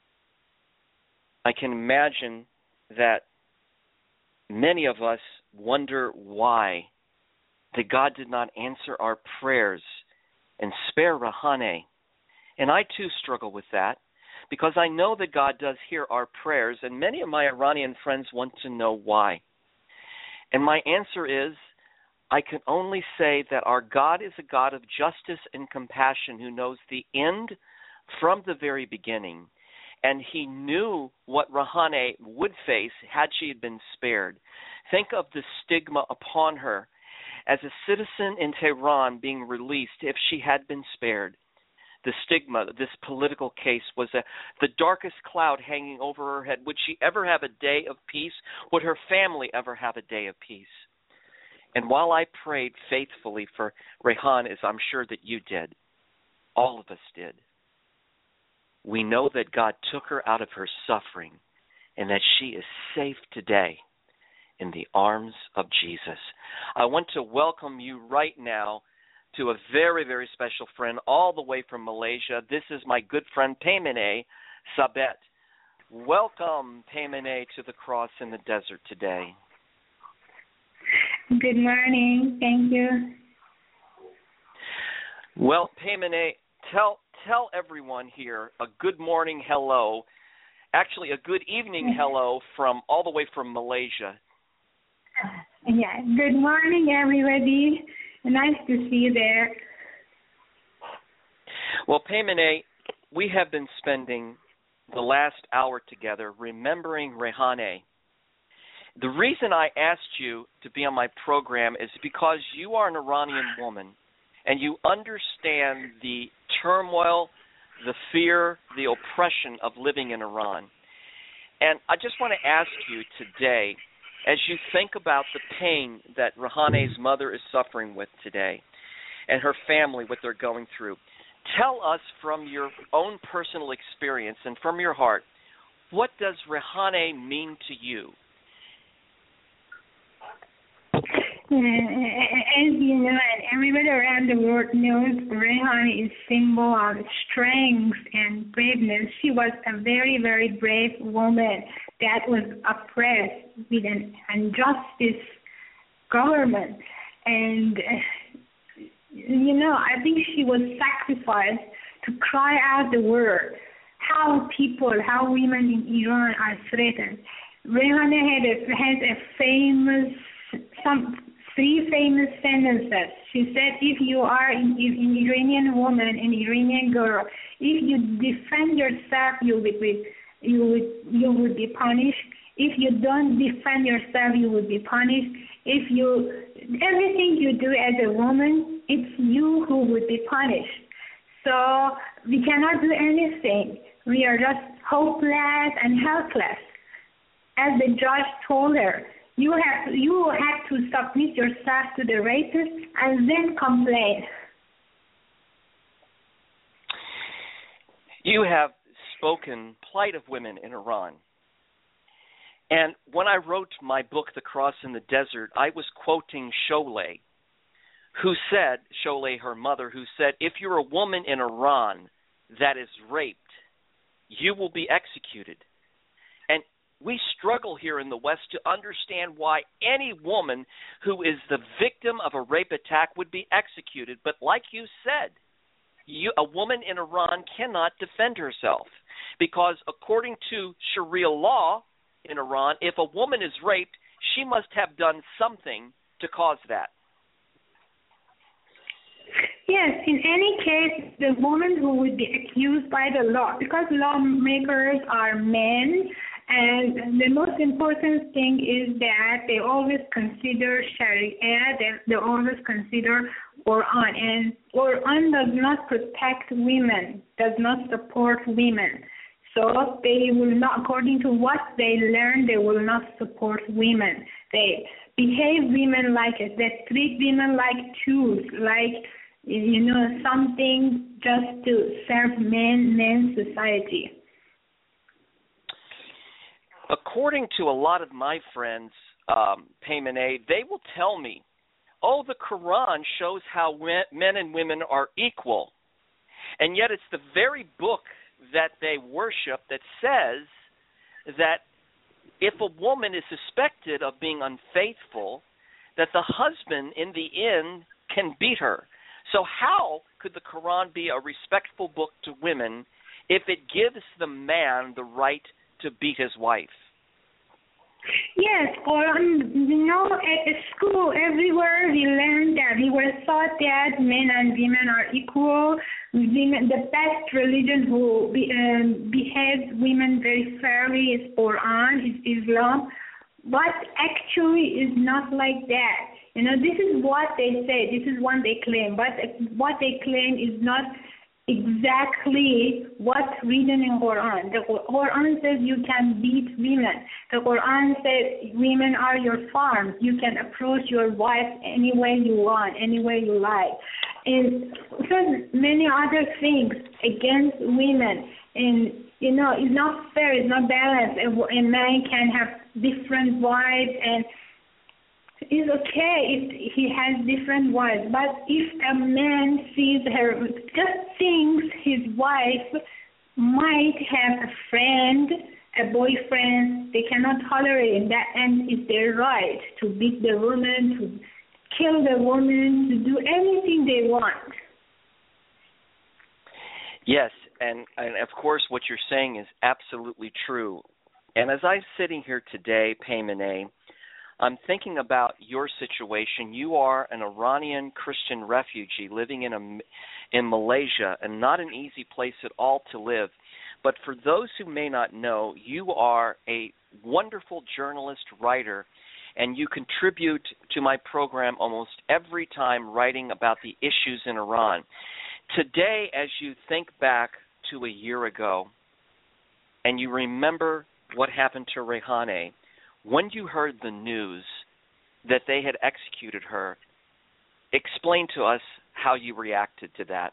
I can imagine that many of us wonder why that God did not answer our prayers and spare Rahane. And I too struggle with that because I know that God does hear our prayers, and many of my Iranian friends want to know why. And my answer is, I can only say that our God is a God of justice and compassion who knows the end from the very beginning. And he knew what Rahane would face had she been spared. Think of the stigma upon her as a citizen in Tehran being released if she had been spared. The stigma, this political case, was the darkest cloud hanging over her head. Would she ever have a day of peace? Would her family ever have a day of peace? And while I prayed faithfully for Rehan, as I'm sure that you did, all of us did, we know that God took her out of her suffering and that she is safe today in the arms of Jesus. I want to welcome you right now to a very, very special friend all the way from Malaysia. This is my good friend Paymene Sabet. Welcome, Paymene, to the Cross in the Desert today. Good morning. Thank you. Well, Paymene, tell everyone here a good morning hello, actually a good evening hello from all the way from Malaysia. Yeah, good morning, everybody. Nice to see you there. Well, Paymene, we have been spending the last hour together remembering Rehane. The reason I asked you to be on my program is because you are an Iranian woman and you understand the turmoil, the fear, the oppression of living in Iran. And I just want to ask you today, as you think about the pain that Rehane's mother is suffering with today and her family, what they're going through, tell us from your own personal experience and from your heart, what does Rehane mean to you? As you know, and everybody around the world knows, Rehani is symbol of strength and braveness. She was a very, very brave woman that was oppressed with an injustice government. And, I think she was sacrificed to cry out the word how women in Iran are threatened. Rehani has three famous sentences. She said, if you are an Iranian woman, an Iranian girl, if you defend yourself, you would be punished. If you don't defend yourself, you would be punished. Everything you do as a woman, it's you who would be punished. So we cannot do anything. We are just hopeless and helpless. As the judge told her, you have to submit yourself to the rapist and then complain. You have spoken plight of women in Iran. And when I wrote my book, The Cross in the Desert, I was quoting Sholeh, her mother, who said, if you're a woman in Iran that is raped, you will be executed. And we struggle here in the West to understand why any woman who is the victim of a rape attack would be executed. But like you said, a woman in Iran cannot defend herself because according to Sharia law in Iran, if a woman is raped, she must have done something to cause that. Yes, in any case, the woman who would be accused by the law, because lawmakers are men, and the most important thing is that they always consider Sharia, they always consider Quran, and Quran does not protect women, does not support women. So they will not, according to what they learn, they will not support women. They behave women they treat women like tools, like, something just to serve men's society. According to a lot of my friends, Paymaneh, they will tell me, the Quran shows how men and women are equal. And yet it's the very book that they worship that says that if a woman is suspected of being unfaithful, that the husband in the end can beat her. So how could the Quran be a respectful book to women if it gives the man the right to beat his wife? Yes, Quran, at school, everywhere we learned that. We were taught that men and women are equal. The best religion who behaves women very fairly is Quran, is Islam. But actually is not like that. This is what they say, this is what they claim. But what they claim is not exactly what's written in Quran. The Quran says you can beat women. The Quran says women are your farm. You can approach your wife any way you want, any way you like. And so many other things against women. And, it's not fair, it's not balanced. A man can have different wives, and it's okay if he has different wives. But if a man sees her, just thinks his wife might have a friend, a boyfriend, they cannot tolerate that, and it's their right to beat the woman, to kill the woman, to do anything they want. Yes, and of course what you're saying is absolutely true. And as I'm sitting here today, Paymaneh, I'm thinking about your situation. You are an Iranian Christian refugee living in Malaysia, and not an easy place at all to live. But for those who may not know, you are a wonderful journalist, writer, and you contribute to my program almost every time writing about the issues in Iran. Today, as you think back to a year ago, and you remember what happened to Rehani, when you heard the news that they had executed her, explain to us how you reacted to that.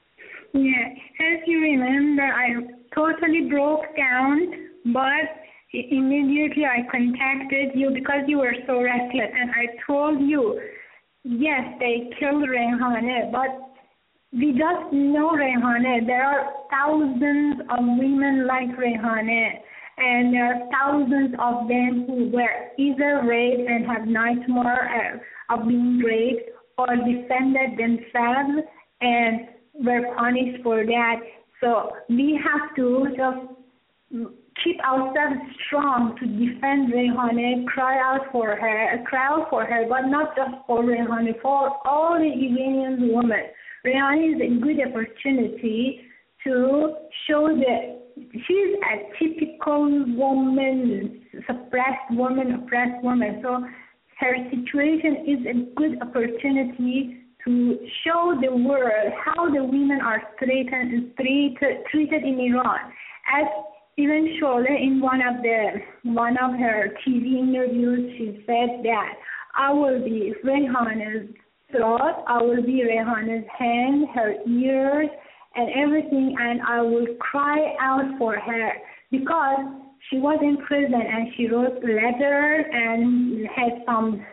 Yeah, as you remember, I totally broke down, but immediately I contacted you because you were so restless, and I told you, yes, they killed Rehane, but we just know Rehane. There are thousands of women like Rehane, and there are thousands of them who were either raped and have nightmare of being raped, or defended themselves and were punished for that. So we have to just keep ourselves strong to defend Rehane, cry out for her, but not just for Rehane, for all the Iranian women. Rehane is a good opportunity to show that she's a typical woman, suppressed woman, oppressed woman. So her situation is a good opportunity to show the world how the women are treated in Iran. As even Sholeh, in one of her TV interviews, she said that I will be Rehane's throat, I will be Rehane's hand, her ears, and everything, and I will cry out for her because she was in prison and she wrote letters and had some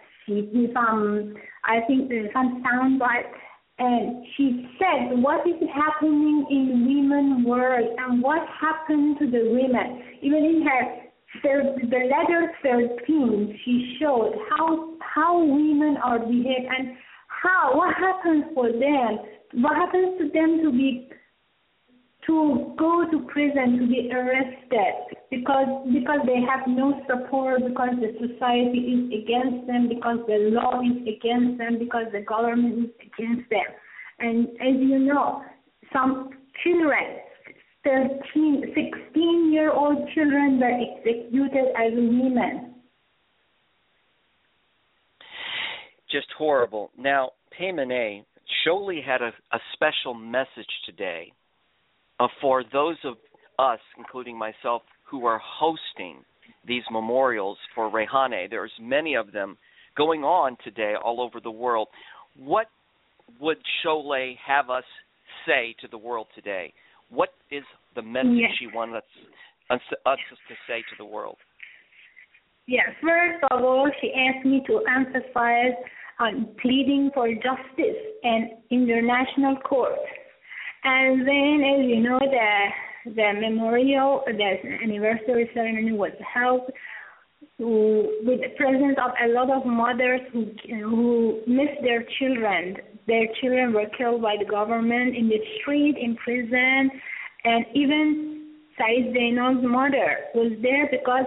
sound bites, and she said what is happening in women's world and what happened to the women. Even in the letter 13, she showed how women are behaved and what happens for them. What happens to them to go to prison, to be arrested because they have no support, because the society is against them, because the law is against them, because the government is against them. And as you know, some children, 16-year-old children were executed as women. Just horrible. Now, Paymaneh, Sholeh had a special message today for those of us, including myself, who are hosting these memorials for Rehane. There's many of them going on today all over the world. What would Sholeh have us say to the world today? What is the message she wanted us to say to the world? Yes, first of all, she asked me to emphasize on pleading for justice and international court. And then, as you know, the memorial, the anniversary ceremony was held with the presence of a lot of mothers who missed their children. Their children were killed by the government in the street, in prison, and even Saeed Zainal's mother was there because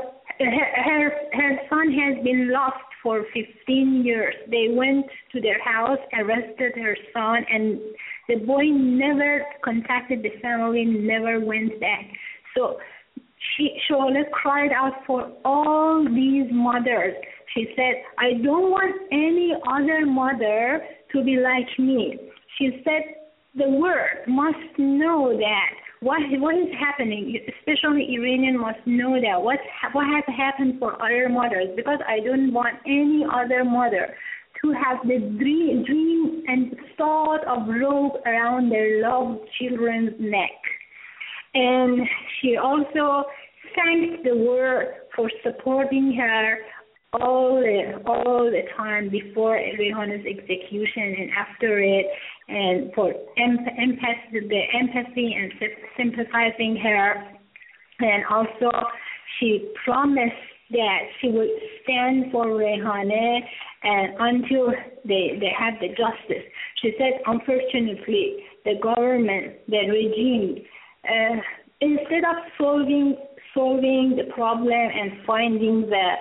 her son has been lost for 15 years. They went to their house, arrested her son, and the boy never contacted the family, never went back. So Sholeh cried out for all these mothers. She said, I don't want any other mother to be like me. She said, the world must know that what is happening, especially Iranian must know that what has happened for other mothers, because I don't want any other mother to have the dream and thought of rope around their loved children's neck. And she also thanked the world for supporting her all the time before Rehane's execution and after it, and for the empathy and sympathizing her. And also she promised that she would stand for Rehane and until they have the justice. She said, unfortunately, the government, the regime, instead of solving the problem and finding the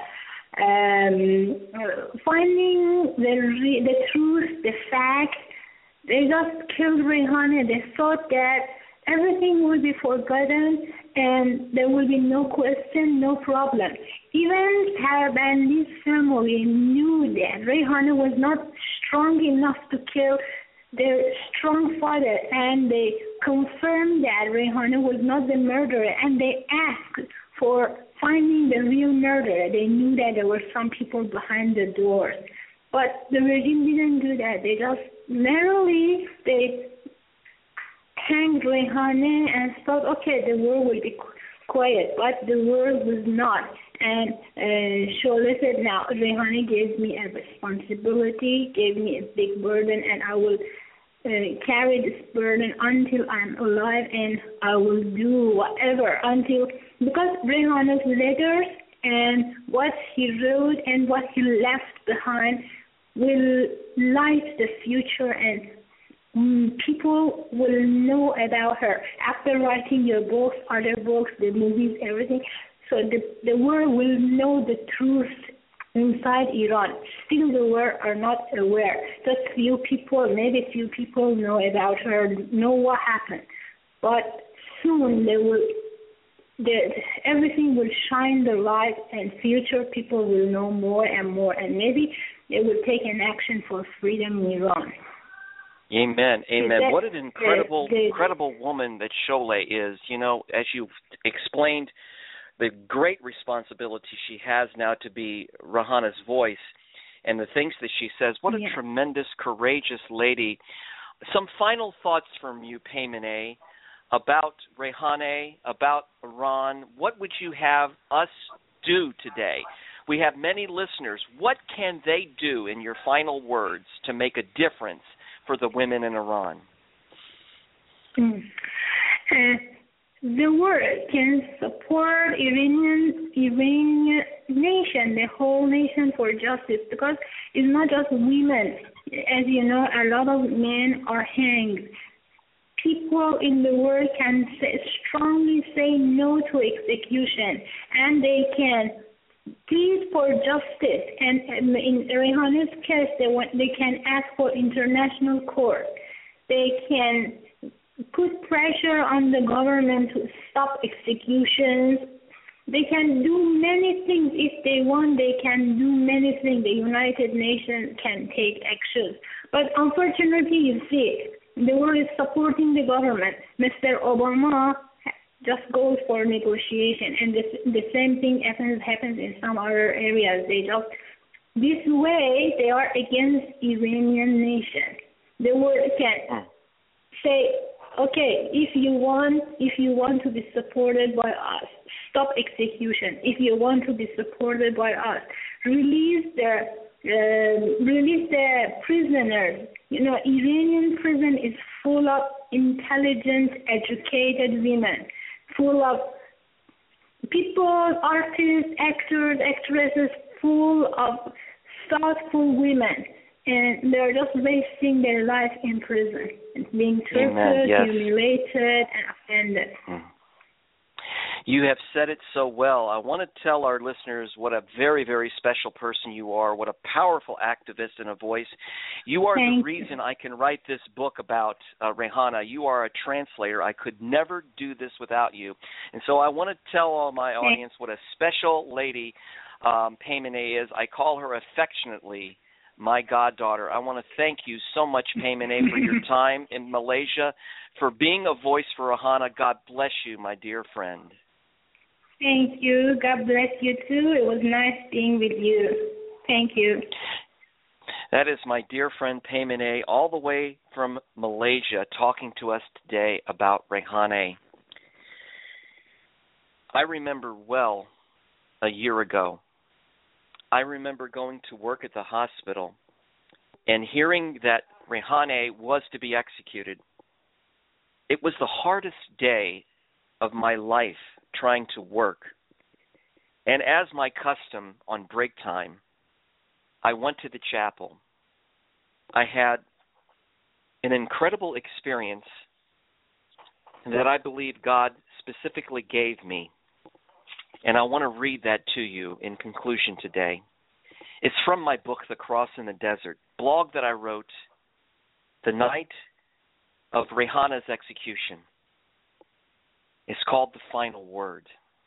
truth, the fact, they just killed Rehane. They thought that everything will be forgotten and there will be no question, no problem. Even Tarabandi's family knew that Rehane was not strong enough to kill their strong father, and they confirmed that Rehane was not the murderer, and they asked for finding the real murderer. They knew that there were some people behind the doors. But the regime didn't do that. They just narrowly, they hanged Rehane and thought, okay, the war will be quiet, but the world was not. And Sholay said, now Rehane gave me a responsibility, gave me a big burden, and I will carry this burden until I'm alive, and I will do whatever until, because Rehane's letters and what he wrote and what he left behind will light the future, and people will know about her after writing your books, other books, the movies, everything. So the world will know the truth inside Iran. Still, the world are not aware. Just maybe few people know about her, know what happened. But soon everything will shine the light, and future people will know more and more, and maybe they will take an action for freedom in Iran. Amen. Amen. What an incredible woman that Sholay is. You know, as you've explained, the great responsibility she has now to be Rehane's voice and the things that she says. What a tremendous, courageous lady. Some final thoughts from you, Paymaneh, about Rehane, about Iran. What would you have us do today? We have many listeners. What can they do, in your final words, to make a difference for the women in Iran? The world can support Iranian nation, the whole nation, for justice, because it's not just women. As you know, a lot of men are hanged. People in the world can strongly say no to execution, and they can plead for justice. And in Rehane's case, they can ask for international court. They can put pressure on the government to stop executions. They can do many things. If they want, they can do many things. The United Nations can take action. But unfortunately, you see, the world is supporting the government. Mr. Obama just goes for negotiation, and the same thing happens in some other areas. This way, they are against Iranian nation. The world can say, okay, if you want to be supported by us, stop execution. If you want to be supported by us, release the prisoners. You know, Iranian prison is full of intelligent, educated women, full of people, artists, actors, actresses, full of thoughtful women. And they're just wasting their life in prison, being tortured, humiliated, and offended. You have said it so well. I want to tell our listeners what a very, very special person you are, what a powerful activist and a voice. You are the reason I can write this book about Rehane. You are a translator. I could never do this without you. And so I want to tell all my audience what a special lady Paymaneh is. I call her affectionately my goddaughter. I want to thank you so much, Paymaneh, for your time in Malaysia, for being a voice for Rehane. God bless you, my dear friend. Thank you. God bless you, too. It was nice being with you. Thank you. That is my dear friend Paymaneh, all the way from Malaysia, talking to us today about Rehane. I remember well a year ago, I remember going to work at the hospital and hearing that Rehane was to be executed. It was the hardest day of my life trying to work. And as my custom on break time, I went to the chapel. I had an incredible experience that I believe God specifically gave me. And I want to read that to you in conclusion today. It's from my book, The Cross in the Desert, blog that I wrote the night of Rehane's execution. It's called The Final Word.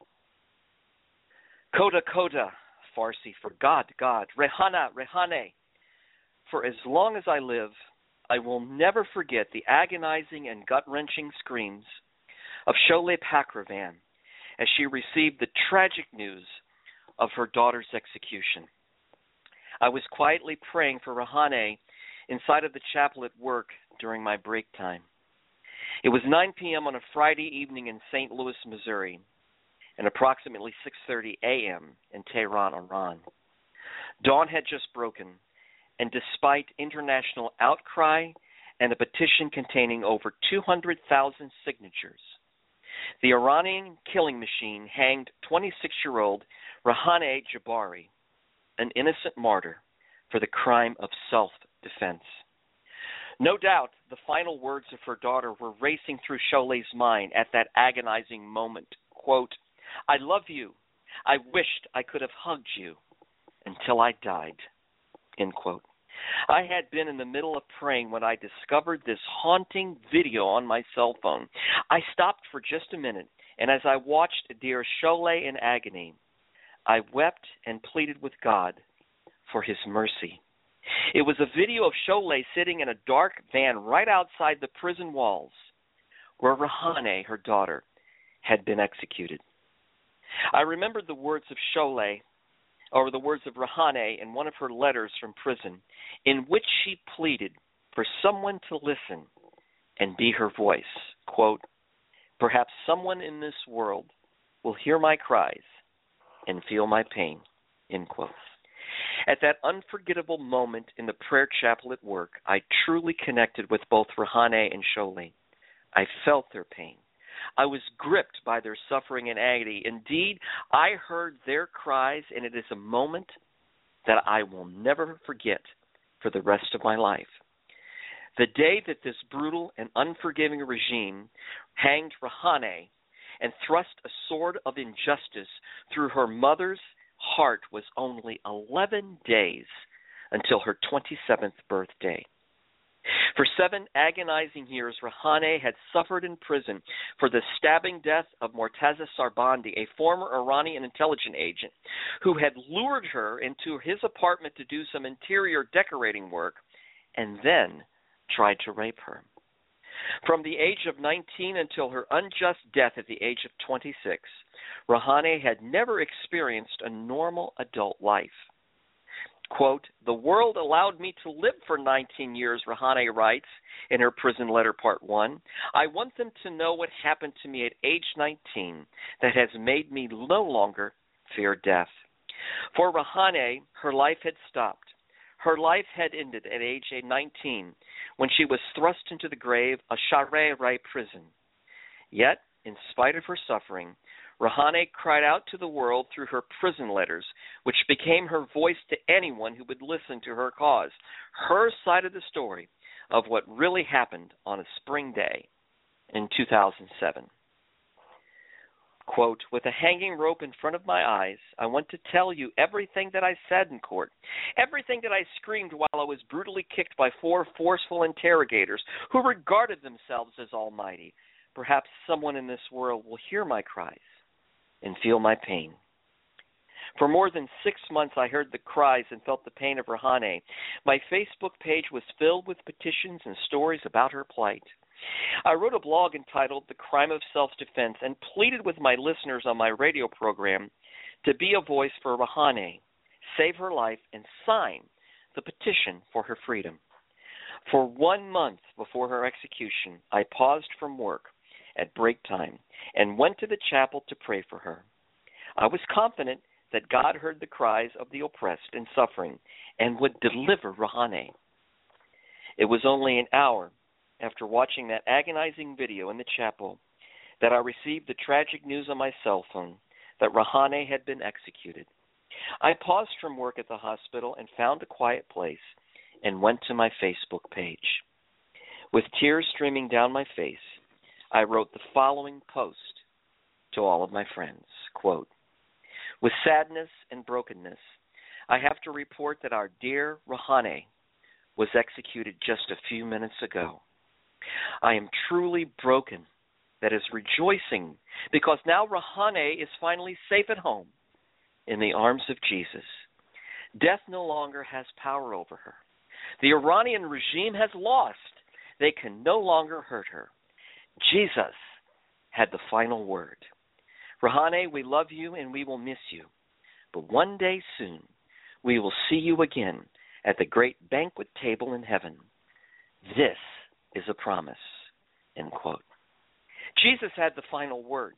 Koda Koda, Farsi for God, God. Rehane. For as long as I live, I will never forget the agonizing and gut-wrenching screams of Sholay Pakrivan as she received the tragic news of her daughter's execution. I was quietly praying for Rehane inside of the chapel at work during my break time. It was 9 p.m. on a Friday evening in St. Louis, Missouri. and approximately 6:30 a.m. in Tehran, Iran. Dawn had just broken, and despite international outcry and a petition containing over 200,000 signatures, the Iranian killing machine hanged 26-year-old Rahaneh Jabari, an innocent martyr, for the crime of self-defense. No doubt the final words of her daughter were racing through Sholei's mind at that agonizing moment. Quote, "I love you. I wished I could have hugged you until I died." End quote. I had been in the middle of praying when I discovered this haunting video on my cell phone. I stopped for just a minute, and as I watched dear Sholei in agony, I wept and pleaded with God for his mercy. It was a video of Sholei sitting in a dark van right outside the prison walls where Rahaneh, her daughter, had been executed. I remembered the words of Sholei, or the words of Rahaneh in one of her letters from prison, in which she pleaded for someone to listen and be her voice. Quote, "Perhaps someone in this world will hear my cries and feel my pain." End quote. At that unforgettable moment in the prayer chapel at work, I truly connected with both Rahaneh and Sholei. I felt their pain. I was gripped by their suffering and agony. Indeed, I heard their cries, and it is a moment that I will never forget for the rest of my life. The day that this brutal and unforgiving regime hanged Rahaneh and thrust a sword of injustice through her mother's heart was only 11 days until her 27th birthday. For 7 agonizing years, Rahaneh had suffered in prison for the stabbing death of Mortaza Sarbandi, a former Iranian intelligence agent who had lured her into his apartment to do some interior decorating work and then tried to rape her. From the age of 19 until her unjust death at the age of 26, Rahaneh had never experienced a normal adult life. Quote, "The world allowed me to live for 19 years," Rahaneh writes in her prison letter, part 1. "I want them to know what happened to me at age 19 that has made me no longer fear death." For Rahaneh, her life had stopped. Her life had ended at age 19 when she was thrust into the grave of Shahreh prison. Yet, in spite of her suffering, Rahaneh cried out to the world through her prison letters, which became her voice to anyone who would listen to her cause, her side of the story of what really happened on a spring day in 2007. Quote, "With a hanging rope in front of my eyes, I want to tell you everything that I said in court, everything that I screamed while I was brutally kicked by 4 forceful interrogators who regarded themselves as almighty. Perhaps someone in this world will hear my cries and feel my pain." For more than 6 months, I heard the cries and felt the pain of Rahaneh. My Facebook page was filled with petitions and stories about her plight. I wrote a blog entitled "The Crime of Self-Defense" and pleaded with my listeners on my radio program to be a voice for Rahaneh, save her life, and sign the petition for her freedom. For 1 month before her execution, I paused from work at break time and went to the chapel to pray for her. I was confident that God heard the cries of the oppressed and suffering and would deliver Rahaneh. It was only an hour after watching that agonizing video in the chapel that I received the tragic news on my cell phone that Rahaneh had been executed. I paused from work at the hospital and found a quiet place and went to my Facebook page. With tears streaming down my face, I wrote the following post to all of my friends. Quote, "With sadness and brokenness, I have to report that our dear Rahaneh was executed just a few minutes ago. I am truly broken, that is rejoicing, because now Rahaneh is finally safe at home in the arms of Jesus. Death no longer has power over her. The Iranian regime has lost. They can no longer hurt her. Jesus had the final word. Rahaneh, we love you and we will miss you. But one day soon, we will see you again at the great banquet table in heaven. This is a promise." End quote. Jesus had the final word.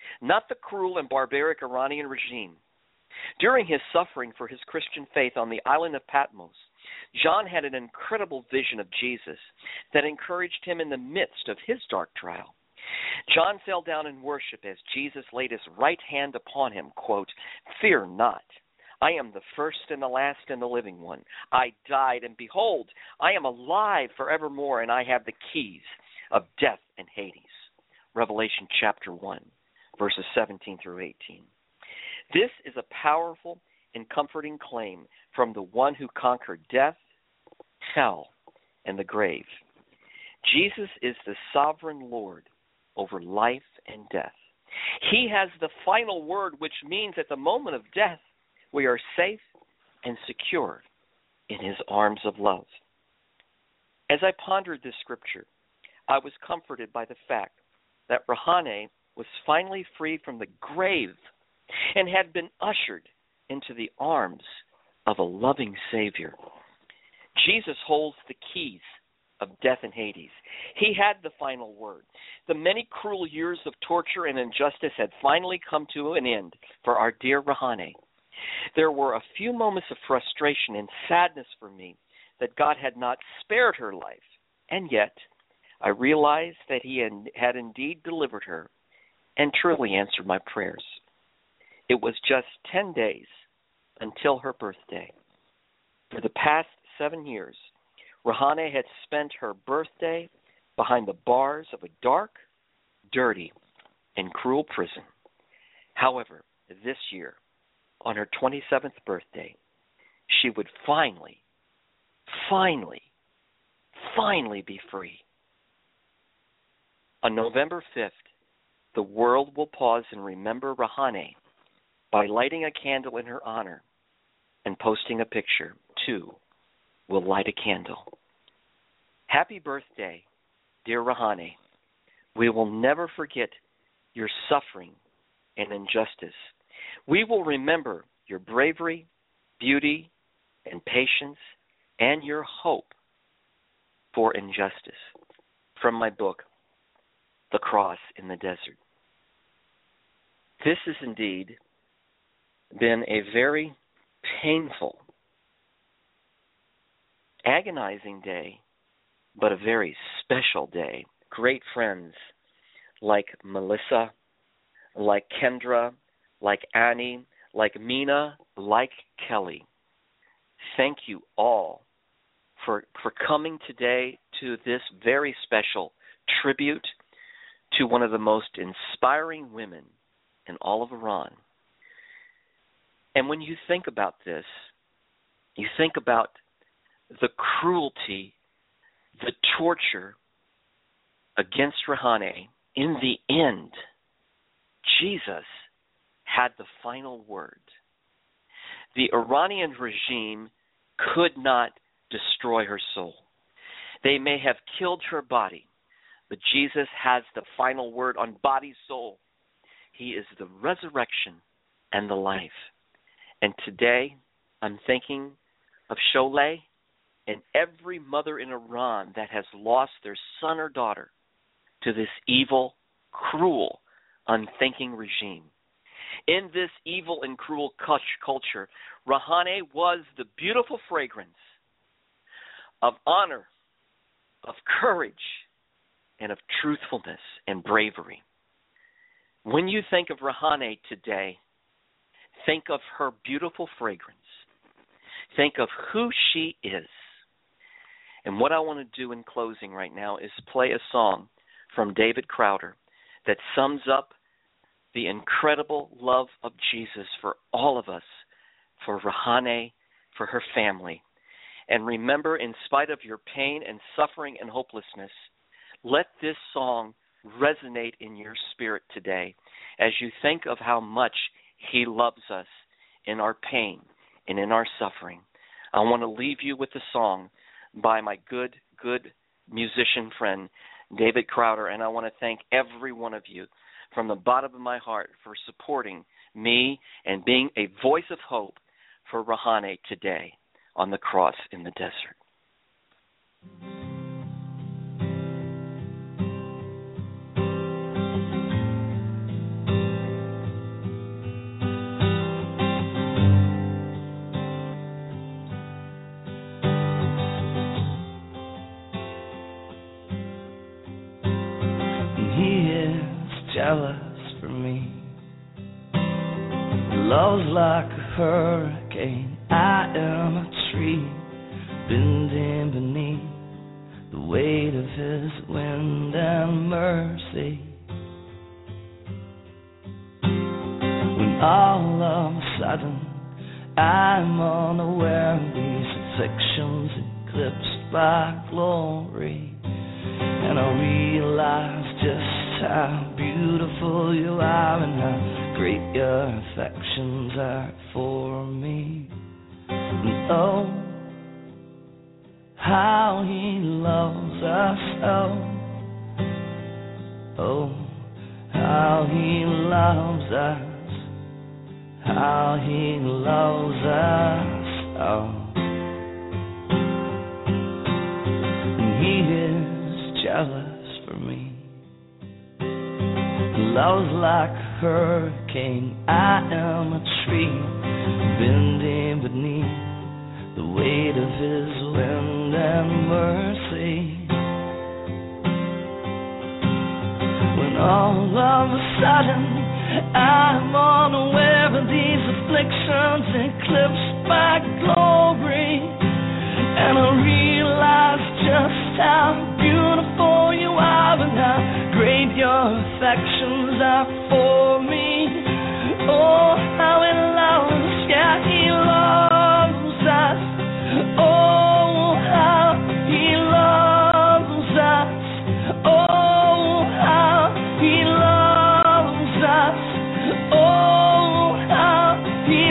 not the cruel and barbaric Iranian regime. During his suffering for his Christian faith on the island of Patmos, John had an incredible vision of Jesus that encouraged him in the midst of his dark trial. John fell down in worship as Jesus laid his right hand upon him, quote, "Fear not. I am the first and the last and the living one. I died, and behold, I am alive forevermore, and I have the keys of death and Hades." Revelation chapter 1, verses 17 through 18. This is a powerful and comforting claim from the one who conquered death, hell, and the grave. Jesus is the sovereign Lord over life and death. He has the final word, which means at the moment of death, we are safe and secure in his arms of love. As I pondered this scripture, I was comforted by the fact that Rahane was finally freed from the grave and had been ushered into the arms of a loving Savior. Jesus holds the keys of death and Hades. He had the final word. The many cruel years of torture and injustice had finally come to an end for our dear Rahane. There were a few moments of frustration and sadness for me that God had not spared her life, and yet I realized that he had indeed delivered her and truly answered my prayers. It was just 10 days until her birthday. For the past 7 years, Rahane had spent her birthday behind the bars of a dark, dirty, and cruel prison. However, this year, on her 27th birthday, she would finally be free. On November 5th, the world will pause and remember Rahane by lighting a candle in her honor and posting a picture. Too will light a candle. Happy birthday, dear Rahane. We will never forget your suffering and injustice. We will remember your bravery, beauty, and patience, and your hope for injustice. From my book, The Cross in the Desert. This has indeed been a very painful, agonizing day, but a very special day. Great friends like Melissa, like Kendra, like Annie, like Mina, like Kelly. Thank you all for coming today to this very special tribute to one of the most inspiring women in all of Iran. And when you think about this, you think about the cruelty, the torture against Rahane. In the end, Jesus had the final word. The Iranian regime could not destroy her soul. They may have killed her body, but Jesus has the final word on body, soul. He is the resurrection and the life. And today, I'm thinking of Sholeh and every mother in Iran that has lost their son or daughter to this evil, cruel, unthinking regime. In this evil and cruel culture, Rahane was the beautiful fragrance of honor, of courage, and of truthfulness and bravery. When you think of Rahane today, think of her beautiful fragrance. Think of who she is. And what I want to do in closing right now is play a song from David Crowder that sums up the incredible love of Jesus for all of us, for Rahane, for her family. And remember, in spite of your pain and suffering and hopelessness, let this song resonate in your spirit today as you think of how much he loves us in our pain and in our suffering. I want to leave you with a song by my good musician friend, David Crowder, and I want to thank every one of you from the bottom of my heart for supporting me and being a voice of hope for Rahane today on the cross in the desert. a hurricane, I am a tree, bending beneath the weight of his wind and mercy. When all of a sudden I'm unaware of these afflictions eclipsed by glory, and I realize just how beautiful you are and how great your affections are for me. And oh, how he loves us, oh, how he loves us, how he loves us, oh. And he is jealous for me. Love's like a hurricane, I am a tree, bending beneath the weight of his wind and mercy. When all of a sudden I'm unaware of these afflictions eclipsed by glory, and I realize just how beautiful you are and how great your affections are for me. Oh, how he loves, yeah, he loves us. Oh, how he loves us. Oh, how he loves us. Oh, how he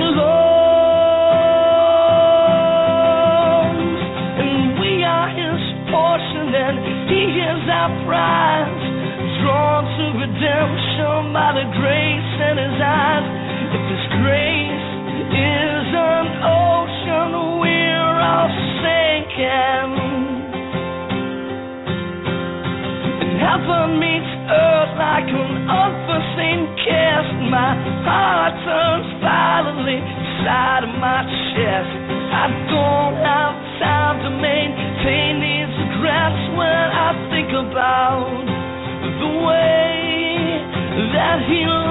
loves. And we are his portion and he is our prize, drawn to redemption by the grace in his eyes. If his grace is an ocean, we're all sinking. And heaven meets earth like an unforeseen kiss. My heart turns violently inside of my chest. I don't have time to maintain these regrets when I think about the way that he